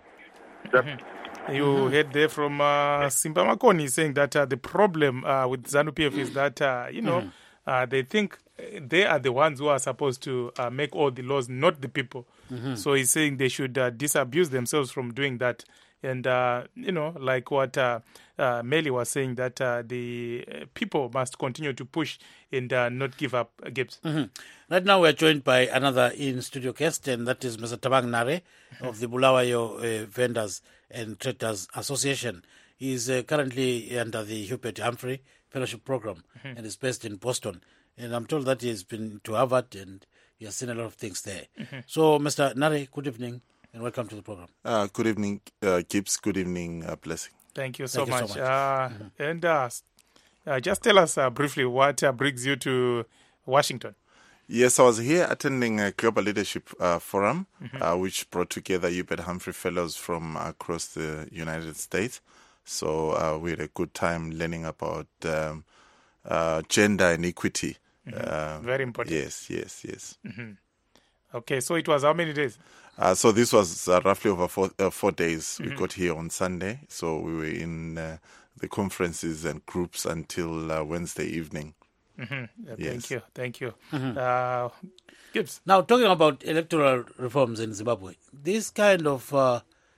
Speaker 1: You heard there from uh, Simba Makoni saying that uh, the problem uh, with ZANU-P F is that, uh, you know, mm-hmm. uh, they think they are the ones who are supposed to uh, make all the laws, not the people. Mm-hmm. So he's saying they should uh, disabuse themselves from doing that. And, uh, you know, like what uh, uh, Meli was saying, that uh, the people must continue to push and uh, not give up uh, Gibbs.
Speaker 2: Mm-hmm. Right now we're joined by another in-studio guest, and that is Mister Tabang Nare of the Bulawayo uh, Vendors and Traders Association. He is uh, currently under the Hubert Humphrey Fellowship Program mm-hmm. and is based in Boston. And I'm told that he has been to Harvard and he has seen a lot of things there. Mm-hmm. So, Mister Nare, good evening and welcome to the program.
Speaker 6: Uh, good evening, uh, Gibbs. Good evening, uh, Blessing.
Speaker 1: Thank you so
Speaker 2: Thank
Speaker 1: much.
Speaker 2: You so much.
Speaker 1: Uh,
Speaker 2: mm-hmm.
Speaker 1: And uh, uh, just tell us uh, briefly what uh, brings you to Washington.
Speaker 6: Yes, I was here attending a Global Leadership uh, Forum,
Speaker 1: mm-hmm.
Speaker 6: uh, which brought together Hubert Humphrey Fellows from across the United States. So uh, we had a good time learning about um, uh, gender and equity.
Speaker 1: Mm-hmm. Uh, Very important.
Speaker 6: Yes, yes, yes.
Speaker 1: Mm-hmm. Okay, so it was how many days?
Speaker 6: Uh, so this was uh, roughly over four, uh, four days.
Speaker 1: Mm-hmm.
Speaker 6: We got here on Sunday, so we were in uh, the conferences and groups until uh, Wednesday evening.
Speaker 1: Mm-hmm. Uh,
Speaker 6: yes.
Speaker 1: Thank you, thank you.
Speaker 2: Mm-hmm.
Speaker 1: Uh, Gibbs.
Speaker 2: Now, talking about electoral reforms in Zimbabwe, this kind of uh,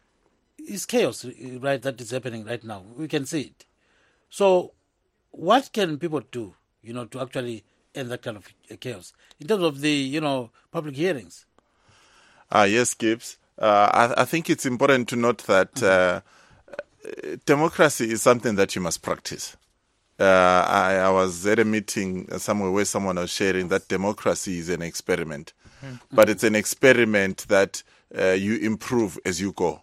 Speaker 2: is chaos, right, that is happening right now. We can see it. So what can people do, you know, to actually end that kind of chaos in terms of the, you know, public hearings?
Speaker 6: Uh, yes, Gibbs. Uh, I, I think it's important to note that mm-hmm. uh, democracy is something that you must practice. Uh, I, I was at a meeting somewhere where someone was sharing that democracy is an experiment, mm-hmm. but it's an experiment that uh, you improve as you go.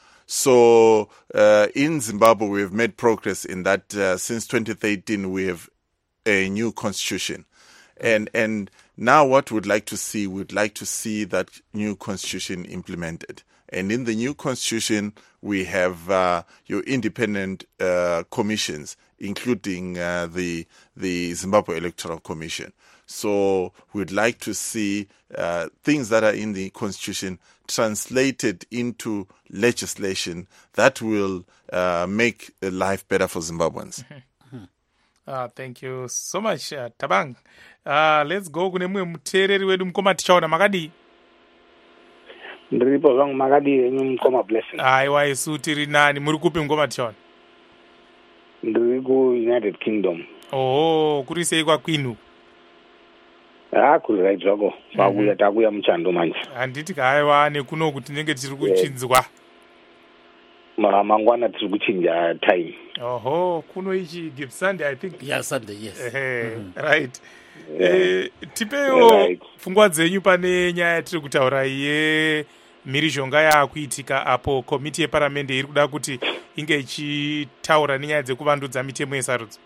Speaker 6: So uh, in Zimbabwe, we have made progress in that uh, since twenty thirteen, we have a new constitution. And and now what we'd like to see, we'd like to see that new constitution implemented. And in the new constitution, we have uh, your independent uh, commissions, including uh, the the Zimbabwe Electoral Commission. So we'd like to see uh, things that are in the constitution translated into legislation that will uh, make life better for Zimbabweans.
Speaker 1: Mm-hmm. Uh, thank you so much, uh, Tabang. Uh, let's go kune mwe mutereri wedu Mkoma tichaona makadi.
Speaker 4: Ndiripo zvangu makadi yenyu Mkoma Blessing.
Speaker 1: Aiwa isu tiri nani muri kupi Mkoma tichaona?
Speaker 4: Ndiri ku United Kingdom.
Speaker 1: Oh, kuri sei kwa kwinu?
Speaker 4: Ah, kuri right zvako. Pakuya takuya muchando manje.
Speaker 1: Handiti kaiwa nekuno kuti nenge tiri kuchinzwa.
Speaker 4: Mara mangwana tiri kuchinja time.
Speaker 1: Oho, kuno ichi give Sunday, I think.
Speaker 2: Yeah, Sunday, yes.
Speaker 1: Eh,
Speaker 2: mm-hmm.
Speaker 1: Right.
Speaker 4: Yeah.
Speaker 1: Eh, tipewo
Speaker 4: right.
Speaker 1: Pfungwa dzenyu pane nyaya tiri kutaura iye mhirizhonga yakuitika apo komiti yeparamende iri kuda kuti inge ichitaura nenyaya dzekuvandudza mitemo yesarudzo.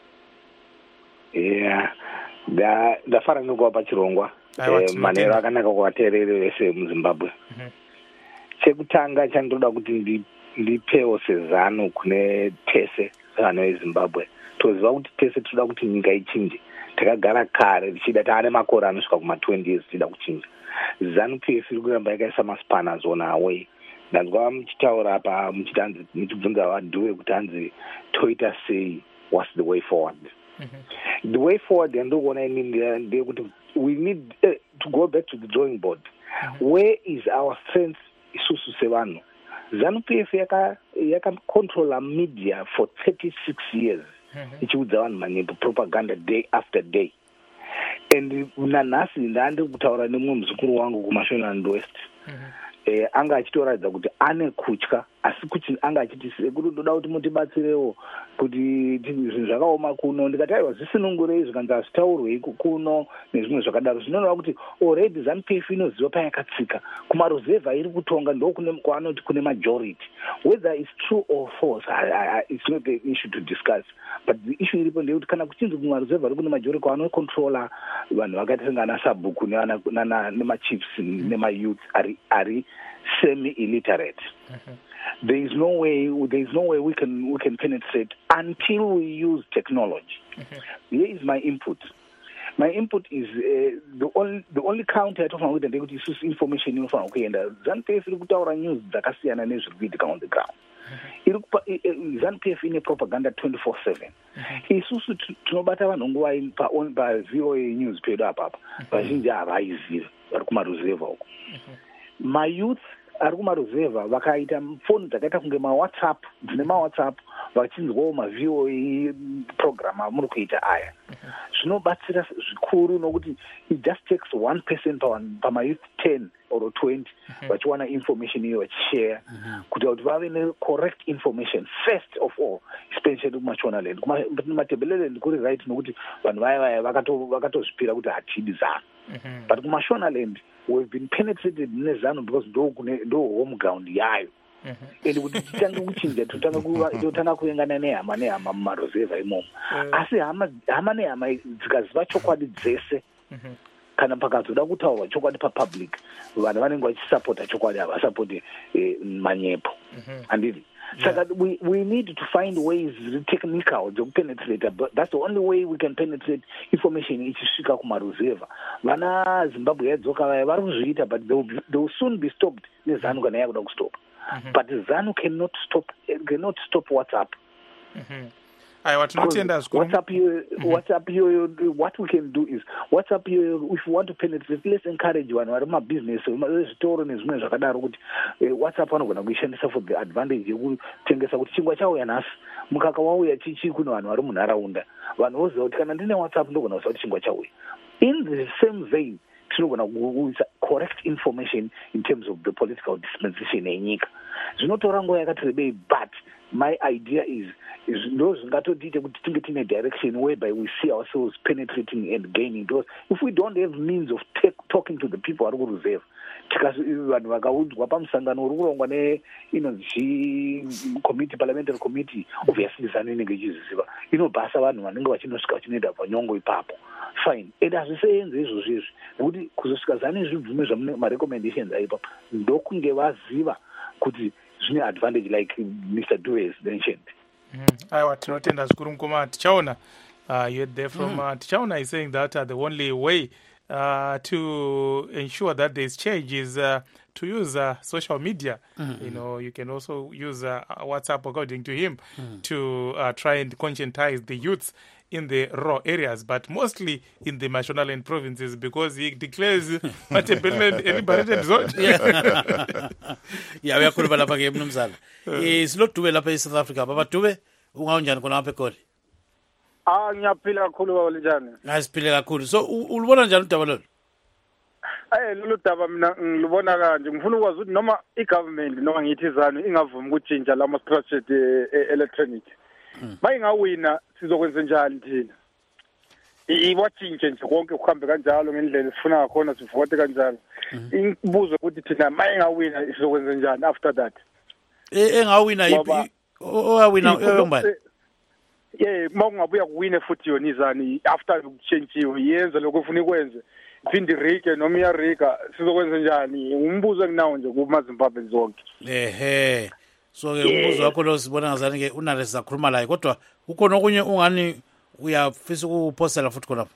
Speaker 4: Yeah. Da ndafara nekuwapa chirongwa. Eh, manero akanaka kuvateereri vese muZimbabwe.
Speaker 1: Mm-hmm.
Speaker 4: Chekutanga chandoda kuti ndi ndipewo sezano kune tese vana veZimbabwe. Toziva kuti tese toda kuti nyika ichinje. Takagara kare tichida taane makore anosvika kuma twenty years tichida kuchinja. ZANU-P F iri kuramba yakaisa maspanners on our way. Ndanzwa muchitaura apa muchitanzi muchibvunza vadhuwe kuti hanzi toita sei, what's the way forward. Mm-hmm. The way forward andikuona inini ndeyekuti we need uh, to go back to the drawing board. Mm-hmm. Where is our strength isusu sevanhu? ZANU-P F yaka yakacontrola media for thirty-six years. Ichiudza vanhu manyepo propaganda day after day. And nanhasi ndandiri kutaura nemumwe muzukuru wangu kuMashona and West. Mm-hmm. Eh, anga achitoratidza kuti ane kutya asi kuti anga achiti sekuru ndoda kuti mutibatsirewo kuti zvinhu zvakaoma kuno. Ndikati aiwa zvisinungurei zvikanzi hazvitaurwei kuno nezvimwe zvakadaro. Zvinonova kuti already ZANU-P F inoziva payakatsika. Kumaruzevha iri kutonga ndo kwaanoti kune majority. Whether it's true or false, I, I, it's not the issue to discuss. But the issue iripo ndeyekuti kana kuchinzi kumaruzevha iri kune majority kwaanocontrola vanhu vakaita sengana Sabhuku nemachiefs nemayouth ari ari
Speaker 7: semi-illiterate. Mm-hmm. There is no way. There is no way we can we can penetrate until we use technology. Mm-hmm. Here is my input. My input is uh, the only the only counter to find that you use information in front of you and ZANU-P F is put news that I see and on the ground. Mm-hmm. ZANU-P F in a propaganda twenty-four seven. It's also to know better than on by own by V O A news paid up up. But in the arise my youth arikuma ruzeva vakaita foni dzakaita kunge mawhatsapp dzine mawhatsapp vachinzwawo mavhi o a program amuri kuita aya zvinobatsira zvikuru nokuti it just takes one percent pamayouth ten or twenty vachiwana information iyo vachishare kuti kuti vave necorrect information first of all especially kumachonaland kumatebeleland kuri right nokuti vanhu vaya vaya vakatozvipira kuti hatidi zano but kumashonaland we've been penetrated nezano because ndo home ground yayo and kuti titange kuchinja totanga kuengana nehama nehama mumarozeva imomo asi hama nehama dzikaziva chokwadi dzese kana pakazoda kutaurwa chokwadi papublic vanhu vanenge vachisapota chokwadi havasapoti manyepo handiti saka we, we need to find ways technical dzekupenetrate, but that's the only way we can penetrate information ichisvika kumaruzeva. Vana Zimbabwe yadzoka vaya vari kuzviita, but they will, be, they will soon be stopped nezanu kana yakuda kustop. Mm-hmm. But ZANU cannot stop cannot stop WhatsApp.
Speaker 1: Mm-hmm. I want to
Speaker 7: WhatsApp here, mm-hmm. WhatsApp here, what we can do is WhatsApp here, if you want to penetrate, let's encourage one or my business, store and as much as WhatsApp on we send for the advantage you will think us out chingwa and us Mukakawa ya chichi kuno and Warumuna round. One was out can WhatsApp no one was out chingwa. In the same vein, with correct information in terms of the political dispensation in Nika. It's not around but my idea is is those that think in a direction whereby we see ourselves penetrating and gaining those. If we don't have means of take, talking to the people who reserve, because vanhu vakaudzwa pamusangano uri kurongwa ne inonzi committee parliamentary committee obviously ZANU inenge ichiziva inobhasa vanhu vanenge vachinosvika vachinoenda panyongo ipapo fine ende hazvisenze izvozvo izvi nekuti kuzosvika ZANU zvibvume zvamarecommendations aipapo ndokunge vaziva kuti zvine advantage like Mister Dewey has mentioned.
Speaker 1: Aiwa tinotenda zvikuru mukoma tichaona uh, you there from mm. uh, tichaona is saying that uh, the only way uh, to ensure that there is change is uh, to use uh, social media. Mm-hmm. You know, you can also use uh, WhatsApp, according to him, mm. to uh, try and conscientize the youths in the raw areas, but mostly in the Mashonaland provinces, because he declares Matebeleland liberated zone.
Speaker 2: Yeah, we are cool about the game. It's not too well up in South Africa, but tuve ungaunjani kona hape kodi.
Speaker 8: Ah, ngiyapila kakhulu walijani.
Speaker 2: Ngiyapila kakhulu. So ulibona njani udaba lolu?
Speaker 8: Eh lolu daba mina ngilubona kanje ngifuna ukwazi ukuthi noma igovernment noma ngithi ZANU ingavuma ukutshintsha lama structured electronic. Bayingawina sizokwenza njani thina? Iwatshintshe nje konke kuhambe kanjalo ngendlela sifuna ngakhona sivote kanjalo. Ingibuzo ukuthi thina bayingawina sizokwenza njani after that?
Speaker 2: Eh engawina ipi owawina eyongibani?
Speaker 8: Yeah, makungabuya kuwine futhi yona izani after ukutshentshiwe yenza lokho ufuna ikwenze. Phindi rike noma iyarika sizokwenza njani? Umbuzo enginawo nje kuma Zimbabwe zonke.
Speaker 2: Ehe. So ke umbuzo wakho lo sibona ngazani ke unalesa khuluma la kodwa ukhona okunye ungani uyafisa ukuphostela futhi khona.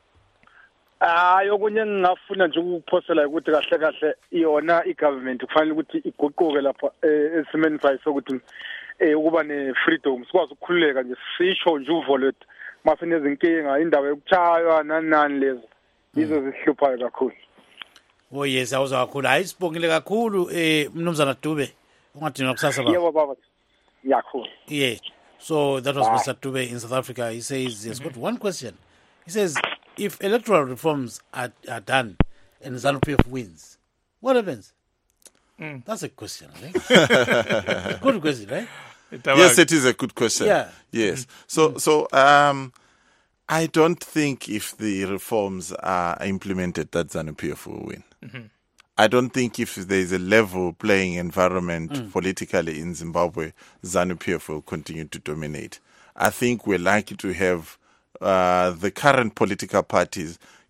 Speaker 8: Hayi okunye ngingafuna nje ukuphostela ukuthi kahle kahle iyona igovernment kufanele ukuthi iguquke lapha esimeni sayo sokuthi eh ukuba ne freedom sikwazi ukukhululeka nje sisho nje uvolet mafine izinkinga indawo yokuchaywa nani nani lezo izo zihluphayo kakhulu.
Speaker 2: Oh yes awuzwa kakhulu hayi sibongile kakhulu eh mnumzana Dube ungadina kusasa baba.
Speaker 8: Yebo baba. Yakhulu.
Speaker 2: Yeah. So that was Bye. Mister Dube in South Africa. He says he has got one question. He says if electoral reforms are, are done and ZANU-P F wins, what happens? Mm. That's a question, I think. Good question, right?
Speaker 6: Yes, it is a good question.
Speaker 2: Yeah.
Speaker 6: Yes. So, mm. so um, I don't think if the reforms are implemented that ZANU-P F will win. Mm-hmm. I don't think if there is a level playing environment mm. politically in Zimbabwe, ZANU-P F will continue to dominate. I think we're likely to have uh, the current political parties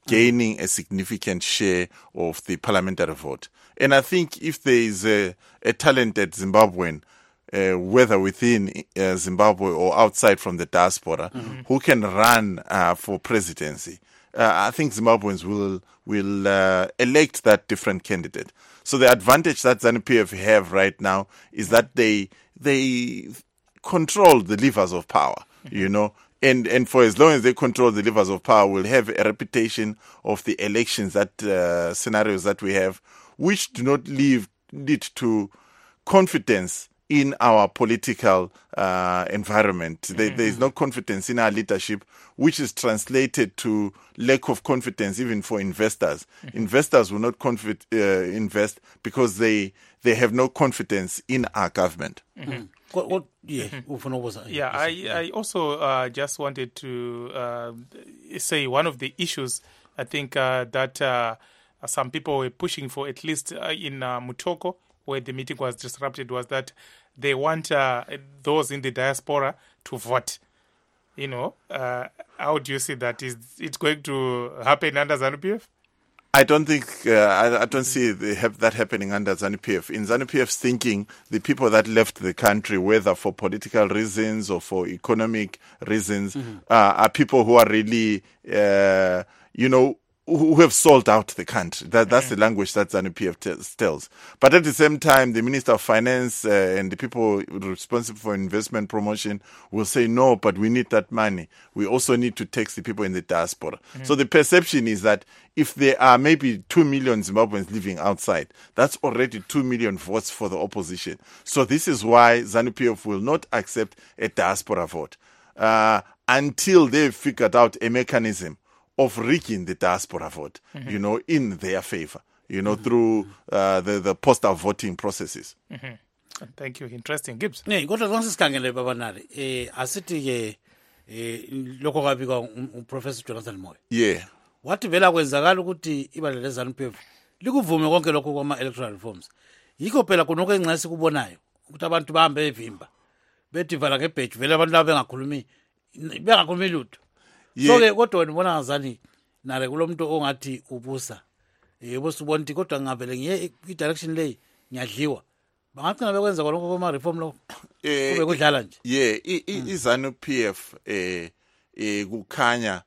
Speaker 6: gaining a significant share of the parliamentary vote. And I think if there is a, a talented Zimbabwean, uh, whether within uh, Zimbabwe or outside from the diaspora, mm-hmm. who can run uh, for presidency, uh, I think Zimbabweans will will uh, elect that different candidate. So the advantage that ZANU-P F have right now is that they they control the levers of power, mm-hmm. you know. And and for as long as they control the levers of power, we'll have a reputation of the elections, that uh, scenarios that we have, which do not leave, lead to confidence in our political uh, environment. Mm-hmm. There, there is no confidence in our leadership, which is translated to lack of confidence even for investors. Mm-hmm. Investors will not confi- uh, invest because they they have no confidence in our government.
Speaker 2: Mm-hmm. What, what, yeah, mm-hmm.
Speaker 1: yeah. I, I also uh, just wanted to uh, say one of the issues I think uh, that uh, some people were pushing for, at least uh, in uh, Mutoko, where the meeting was disrupted, was that they want uh, those in the diaspora to vote. You know, uh, how do you see that? Is it going to happen under ZANU-P F?
Speaker 6: I don't think, uh, I, I don't see the, have that happening under ZANU-P F. In ZANU-P F's thinking, the people that left the country, whether for political reasons or for economic reasons, mm-hmm. uh, are people who are really, uh, you know, who have sold out the country. That, that's mm-hmm. the language that ZANU-P F t- tells. But at the same time, the Minister of Finance uh, and the people responsible for investment promotion will say, no, but we need that money. We also need to tax the people in the diaspora. Mm-hmm. So the perception is that if there are maybe two million Zimbabweans living outside, that's already two million votes for the opposition. So this is why ZANU-P F will not accept a diaspora vote uh, until they've figured out a mechanism of rigging the diaspora vote, mm-hmm. you know, in their favor, you know, mm-hmm. through uh, the, the postal voting processes.
Speaker 1: Mm-hmm. Thank you. Interesting. Gibbs.
Speaker 2: Ne, kodwa zonke sikhangele babanali. Eh asithi ke eh lokho kwabika uProfessor Jonathan Moyo.
Speaker 6: Yeah.
Speaker 2: Wathi vela kwenzakala ukuthi ibandla leZANU-P F likuvume konke lokho kwama electoral reforms. Yikho phela kunoko engcesi kubonayo ukuthi abantu bahambe evimba. Bethi vala ngebheju vele abantu laba bengakhulumi bengakhulumi lutho. So ke kodwa ngibona ngazani nale kulomuntu ongathi ubusa yebo sibona ukuthi kodwa ngavele ngiye i direction le ngiyadliwa bangacina bekwenza konke kuma reform lo kube kudlala nje.
Speaker 6: Yeah, iZANU-P F eh eh kukhanya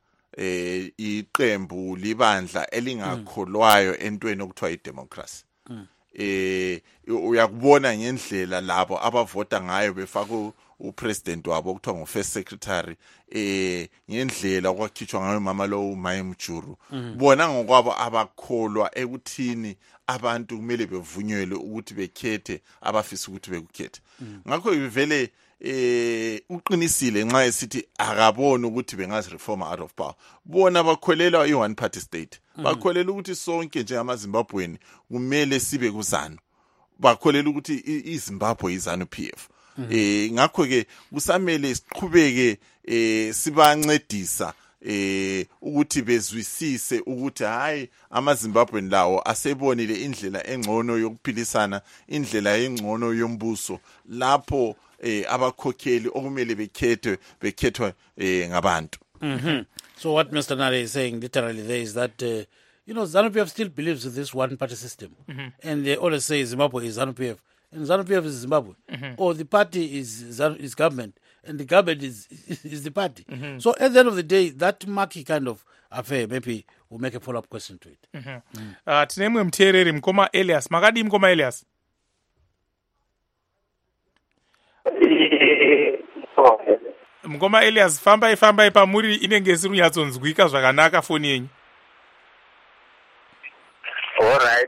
Speaker 6: eh iqembu libandla elingakholwayo entweni okuthiwa idemocracy. Eh uyakubona ngendlela labo abavota ngayo befaka upresident wabo okuthiwa ngo-first secretary eh ngendlela okwakhitshwa ngayo mama lo uMaye Mjuru bona ngokwabo abakholwa ekuthini abantu kumele bevunyelwe ukuthi bekhethe abafisa ukuthi bekukhethe. Ngakho vele eh uqinisile nxa esithi akabona ukuthi bengazi reform out of power. Bona bakholelwa i one party state. Bakholela ukuthi sonke njengamaZimbabwean kumele sibe kuzanu. Bakholela ukuthi iZimbabwe iZANU-P F. Eh ngakho ke kusamele siqhubeke eh sibancedisa eh ukuthi bezwisise ukuthi hayi amaZimbabwean lawo asebonile indlela engcono yokuphilisana, indlela engcono yombuso lapho eh abakhokheli okumele bekhethwe bekhethwa eh ngabantu.
Speaker 2: Mhm. So what Mister Nare is saying literally there is that uh, you know ZANU-P F still believes in this one party system. Mm-hmm. And they always say Zimbabwe is ZANU-P F. And ZANU-P F is Zimbabwe, mm-hmm. or the party is is government, and the government is is the party. Mm-hmm. So at the end of the day, that murky kind of affair, maybe we'll make a follow-up question to it.
Speaker 1: Mm-hmm. Mm. Uh, tinemwe mtereri mkoma Elias. Makadi mkoma Elias. Mkoma Elias, famba ifamba ipamuri inenge siru yatsonzwika zvakanaka foni yenyu.
Speaker 9: All right.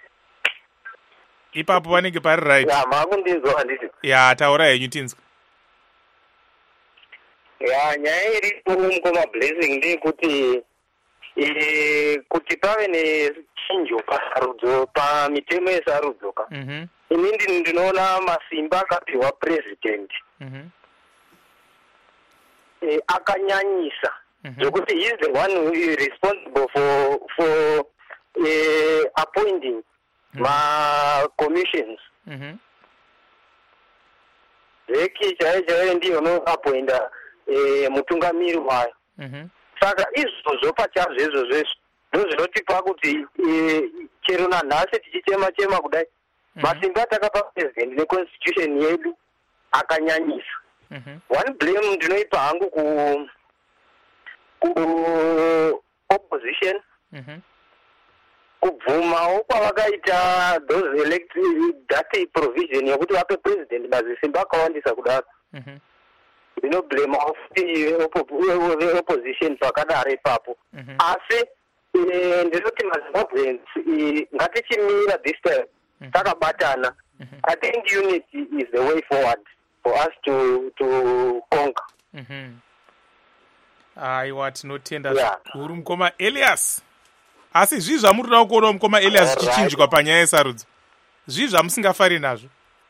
Speaker 1: Ipapo vanenge pari right.
Speaker 9: Ya makundizwa handiti.
Speaker 1: Ya taura yenyu tinzwa.
Speaker 9: Ya nyaya iri kumukoma blessing ndekuti eh kuti pave nechinjo pasarudzo pamitemo yesarudzoka. Mhm. Inini ndinoona masimba akapiwa president. Mhm. Eh akanyanyisa. Zvokuti he is the one who is responsible for for uh, appointing mm-hmm. my commissions. Mm-hmm. Zeki chai chai ndiyo no appointa eh mutungamiri wayo. Mhm. Saka izvo zvopa chazvo izvo zvezvo ndozvinotipa kuti chero nanhasi tichichema chema kudai masimba atakapa president neconstitution yedu akanyanyisa. One blame ndinoipa hangu ku ku opposition kubvumawo kwavakaita those elected that provision yokuti vape president mazisimba akawandisa kudaro. Ndino blame of the opposition pakadaro ipapo. Asi ndinoti mazimbabweans ngatichimira this time takabatana. I think unity is the way forward for us to to conquer.
Speaker 1: Aiwa, tinotenda zvikuru mukoma Elias. Asi zvii zvamurikuda kuona mukoma Elias zvichichinjwa panyaya yesarudzo? Zvii zvamusingafari nazvo?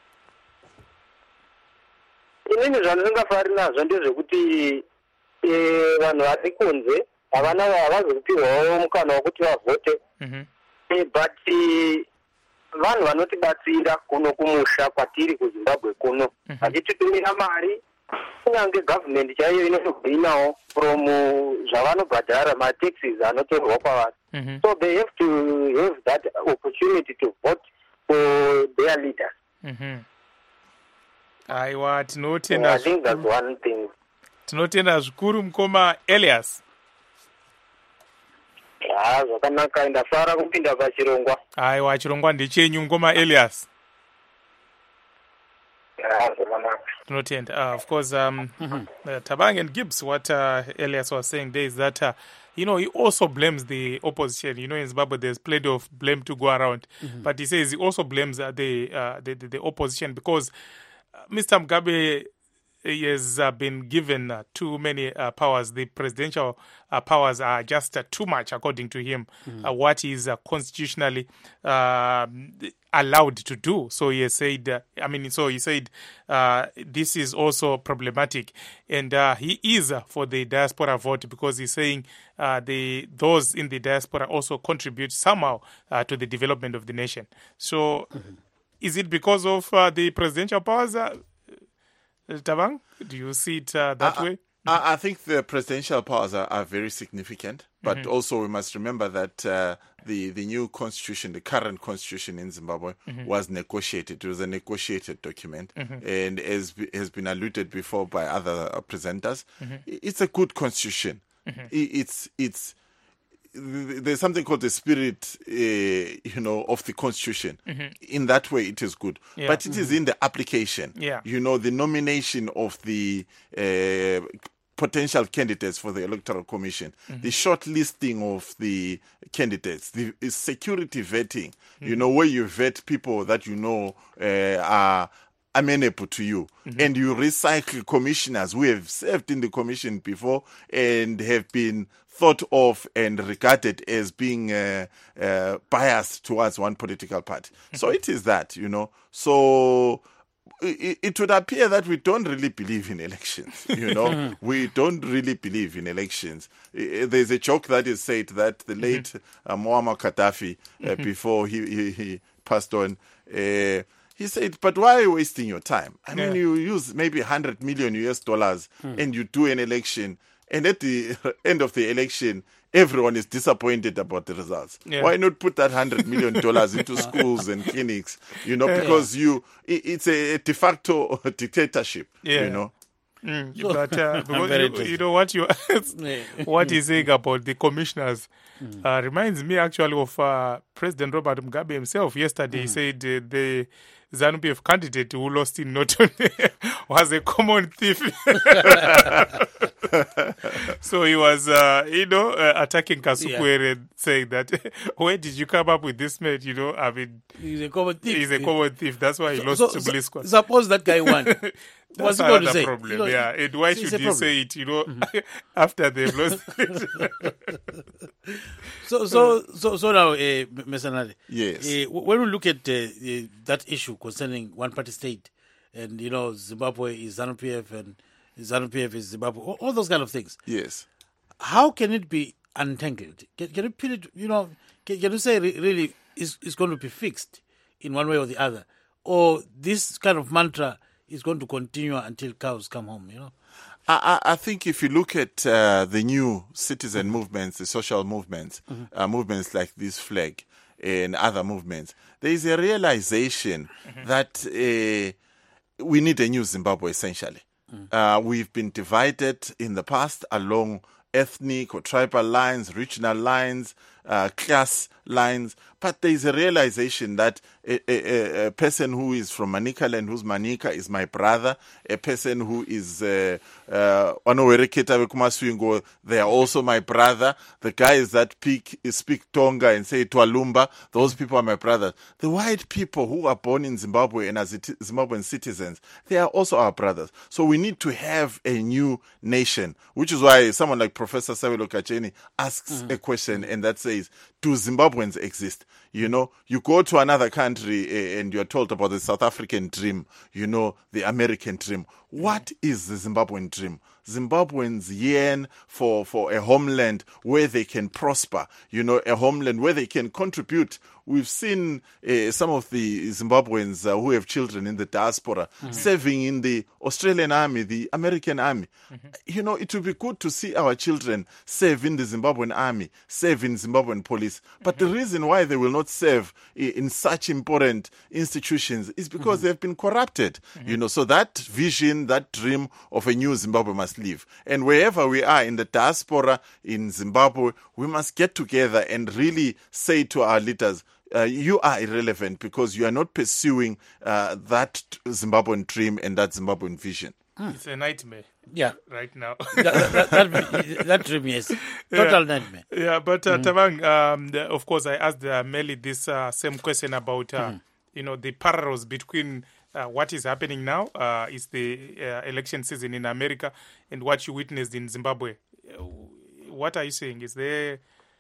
Speaker 9: Inini zvandisingafari nazvo ndezvekuti vanhu vari kunze havana havazopiwawo mukana wekuti vavhote. But vanhu vanotibatsira kuno kumusha kwatiri kuZimbabwe kuno vachititumira mari, kunyange government chaiyo inotobhinawo from zvavanobhadhara mataxes anotorwa kwavanhu. So they have to have that opportunity to vote for their leaders.
Speaker 1: Aiwa, tinotenda.
Speaker 9: I think that's one thing.
Speaker 1: Tinotenda zvikuru mukoma Elias.
Speaker 9: Ya, zvakanaka, ndafara kupinda pachirongwa.
Speaker 1: Aiwa, chirongwa ndechenyu mukoma Elias.
Speaker 9: Ya, zvakanaka.
Speaker 1: Tinotenda. Uh, of course, um, uh, Tabang and Gibbs, what uh, Elias was saying there is that, uh, you know, he also blames the opposition. You know, in Zimbabwe, there's plenty of blame to go around. Mm-hmm. But he says he also blames uh, the, uh, the, the the opposition because uh, Mister Mugabe he has uh, been given uh, too many uh, powers. The presidential uh, powers are just uh, too much, according to him, mm. uh, what is uh, constitutionally uh, allowed to do. So he has said, uh, I mean, so he said uh, this is also problematic. And uh, he is uh, for the diaspora vote because he's saying uh, the those in the diaspora also contribute somehow uh, to the development of the nation. So mm-hmm. is it because of uh, the presidential powers? Uh, Tabang, do you see it uh, that
Speaker 6: I,
Speaker 1: way?
Speaker 6: I, I think the presidential powers are, are very significant, but mm-hmm. also we must remember that uh, the, the new constitution, the current constitution in Zimbabwe, mm-hmm. was negotiated. It was a negotiated document, mm-hmm. and as has been alluded before by other presenters, mm-hmm. it's a good constitution. Mm-hmm. It, it's it's there's something called the spirit, uh, you know, of the constitution. Mm-hmm. In that way, it is good. Yeah. But it mm-hmm. is in the application. Yeah. You know, the nomination of the uh, potential candidates for the Electoral Commission, mm-hmm. the shortlisting of the candidates, the security vetting, mm-hmm. you know, where you vet people that you know uh, are amenable to you. Mm-hmm. And you recycle commissioners who have served in the commission before and have been thought of and regarded as being uh, uh, biased towards one political party. Mm-hmm. So it is that, you know. So it, it would appear that we don't really believe in elections, you know. We don't really believe in elections. There's a joke that is said that the late mm-hmm. uh, Muammar Gaddafi, uh, mm-hmm. before he, he, he passed on, uh, he said, but why are you wasting your time? I yeah. mean, you use maybe one hundred million U S dollars mm. and you do an election, and at the end of the election, everyone is disappointed about the results. Yeah. Why not put that one hundred million dollars into schools and clinics? You know, because yeah. you it, it's a de facto dictatorship, yeah. you know.
Speaker 1: Mm, but uh, because you, you know what you what he's saying about the commissioners mm. uh, reminds me actually of uh, President Robert Mugabe himself. Yesterday, mm. he said uh, the ZANU-P F candidate who lost in Norton was a common thief. So he was, uh, you know, uh, attacking Kasukwere yeah. and saying that, where did you come up with this man? You know, I mean,
Speaker 2: he's a common thief.
Speaker 1: He's a common thief. That's why he
Speaker 2: so,
Speaker 1: lost
Speaker 2: so,
Speaker 1: to
Speaker 2: so,
Speaker 1: Bliss Squad.
Speaker 2: Suppose that guy won.
Speaker 1: That's another say? problem. You know, yeah, and why should you say it? You know, mm-hmm. after they've lost.
Speaker 2: so, so, so, so now, uh, Mister Nali.
Speaker 6: Yes.
Speaker 2: Uh, when we look at uh, uh, that issue concerning one-party state, and you know, Zimbabwe is ZANU-P F and ZANU-P F is Zimbabwe, all, all those kind of things.
Speaker 6: Yes.
Speaker 2: How can it be untangled? Can, can you put it? You know, can, can you say re- really is is going to be fixed in one way or the other, or this kind of mantra is going to continue until cows come home? You know.
Speaker 6: I, I think if you look at uh, the new citizen movements, the social movements, mm-hmm. uh, movements like this flag and other movements, there is a realization mm-hmm. that uh, we need a new Zimbabwe, essentially. Mm. Uh, we've been divided in the past along ethnic or tribal lines, regional lines, uh, class lines, but there is a realization that a, a, a person who is from Manicaland, whose Manica is my brother, a person who is uh, uh, they are also my brother. The guys that speak, speak Tonga and say Twalumba, those people are my brothers. The white people who are born in Zimbabwe and as Zimbabwean citizens, they are also our brothers. So we need to have a new nation, which is why someone like Professor Sabelo Kacheni asks mm-hmm. a question, and that says, do Zimbabweans exist? You know, you go to another country uh, and you're told about the South African dream, you know, the American dream. What is the Zimbabwean dream? Zimbabweans yearn for, for a homeland where they can prosper, you know, a homeland where they can contribute. We've seen uh, some of the Zimbabweans uh, who have children in the diaspora mm-hmm. serving in the Australian army, the American army. Mm-hmm. You know, it would be good to see our children serve in the Zimbabwean army, serve in Zimbabwean police. But mm-hmm. the reason why they will not serve in such important institutions is because mm-hmm. they've been corrupted. Mm-hmm. You know, so that vision, that dream of a new Zimbabwe must live. And wherever we are in the diaspora in Zimbabwe, we must get together and really say to our leaders, Uh, you are irrelevant because you are not pursuing uh, that Zimbabwean dream and that Zimbabwean vision.
Speaker 1: Mm. It's a nightmare.
Speaker 2: Yeah,
Speaker 1: right now.
Speaker 2: that, that, that, that dream, yes, total yeah. nightmare.
Speaker 1: Yeah, but uh, mm. Thabang, um, the, of course, I asked uh, Melly this uh, same question about uh, mm. you know, the parallels between uh, what is happening now uh, is the uh, election season in America and what you witnessed in Zimbabwe. What are you saying? Is there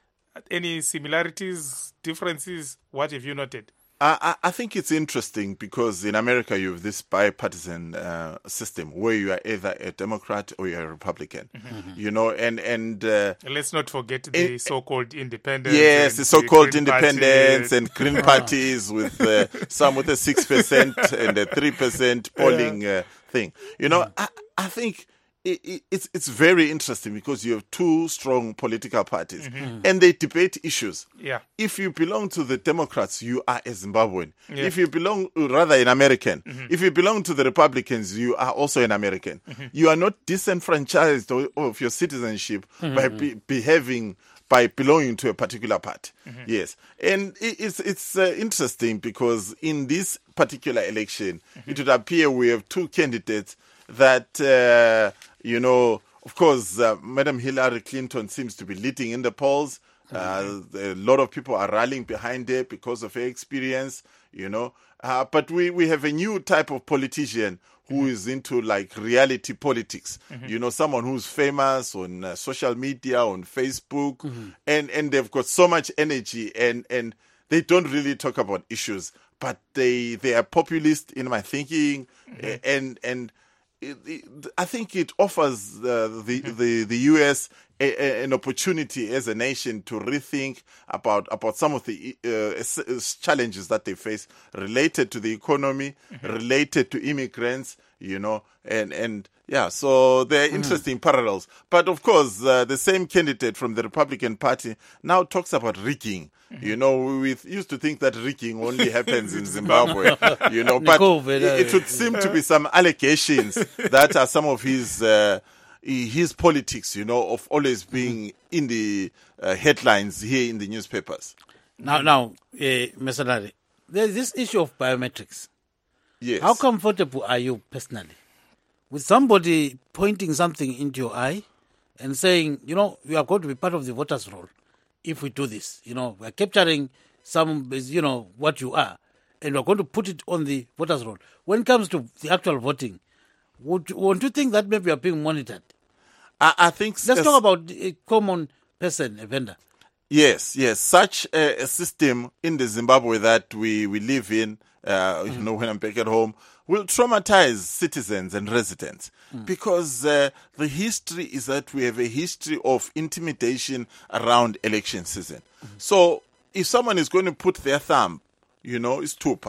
Speaker 1: any similarities, differences? What have you noted?
Speaker 6: I, I think it's interesting because in America you have this bipartisan uh, system where you are either a Democrat or you are a Republican. Mm-hmm. You know, and and uh,
Speaker 1: let's not forget the in, so-called independents.
Speaker 6: Yes, the so-called the independents parties. And green parties with uh, some with a six percent and a three percent polling yeah. uh, thing. You know, mm-hmm. I I think. It's it's very interesting because you have two strong political parties mm-hmm. and they debate issues.
Speaker 1: Yeah.
Speaker 6: If you belong to the Democrats, you are a Zimbabwean. Yeah. If you belong, rather an American. Mm-hmm. If you belong to the Republicans, you are also an American. Mm-hmm. You are not disenfranchised of your citizenship mm-hmm. by be- behaving, by belonging to a particular party. Mm-hmm. Yes. And it's it's uh, interesting because in this particular election, mm-hmm. it would appear we have two candidates that, uh, you know, of course, uh, Madam Hillary Clinton seems to be leading in the polls. Mm-hmm. Uh, a lot of people are rallying behind her because of her experience, you know. Uh, but we, we have a new type of politician who mm-hmm. is into, like, reality politics. Mm-hmm. You know, someone who's famous on uh, social media, on Facebook, mm-hmm. and, and they've got so much energy, and, and they don't really talk about issues, but they they are populist in my thinking, mm-hmm. and and it, it, I think it offers uh, the, mm-hmm. the the U S a, a, an opportunity as a nation to rethink about about some of the uh, challenges that they face related to the economy, mm-hmm. related to immigrants, you know, and and yeah, so there are interesting mm. parallels. But of course, uh, the same candidate from the Republican Party now talks about rigging. Mm-hmm. You know, we used to think that rigging only happens in Zimbabwe, you know, but it, it would seem to be some allegations that are some of his uh, his politics, you know, of always being in the uh, headlines here in the newspapers.
Speaker 2: Now, now, uh, Mesalari, there's this issue of biometrics.
Speaker 6: Yes.
Speaker 2: How comfortable are you personally with somebody pointing something into your eye and saying, you know, you are going to be part of the voters' roll if we do this? You know, we are capturing some, you know, what you are, and we are going to put it on the voters' roll. When it comes to the actual voting, would won't you think that maybe you are being monitored?
Speaker 6: I, I think...
Speaker 2: Let's talk about a common person, a vendor.
Speaker 6: Yes, yes. Such a, a system in the Zimbabwe that we, we live in, uh, mm. you know, when I'm back at home, will traumatize citizens and residents mm. because uh, the history is that we have a history of intimidation around election season. Mm. So if someone is going to put their thumb, you know, it's Tupa,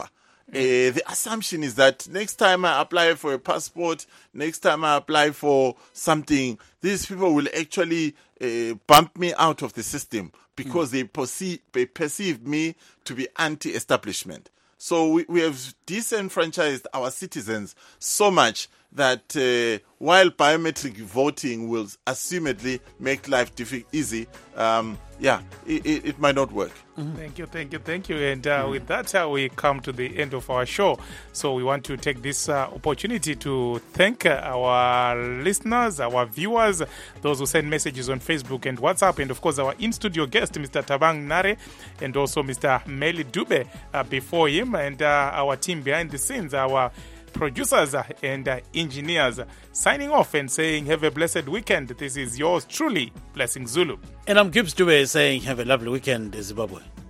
Speaker 6: Uh, the assumption is that next time I apply for a passport, next time I apply for something, these people will actually uh, bump me out of the system because mm. they, perceive, they perceive me to be anti-establishment. So we, we have disenfranchised our citizens so much that uh, while biometric voting will assumedly make life diffi- easy, um, yeah, it, it, it might not work.
Speaker 1: Mm-hmm. Thank you, thank you, thank you. And uh, mm. with that, uh, we come to the end of our show. So we want to take this uh, opportunity to thank uh, our listeners, our viewers, those who send messages on Facebook and WhatsApp, and of course our in-studio guest, Mister Tabang Nare, and also Mister Meli Dube uh, before him, and uh, our team behind the scenes, our producers and uh, engineers, signing off and saying have a blessed weekend. This is yours truly, Blessing Zulu.
Speaker 2: And I'm Gibbs Dube saying have a lovely weekend, Zimbabwe.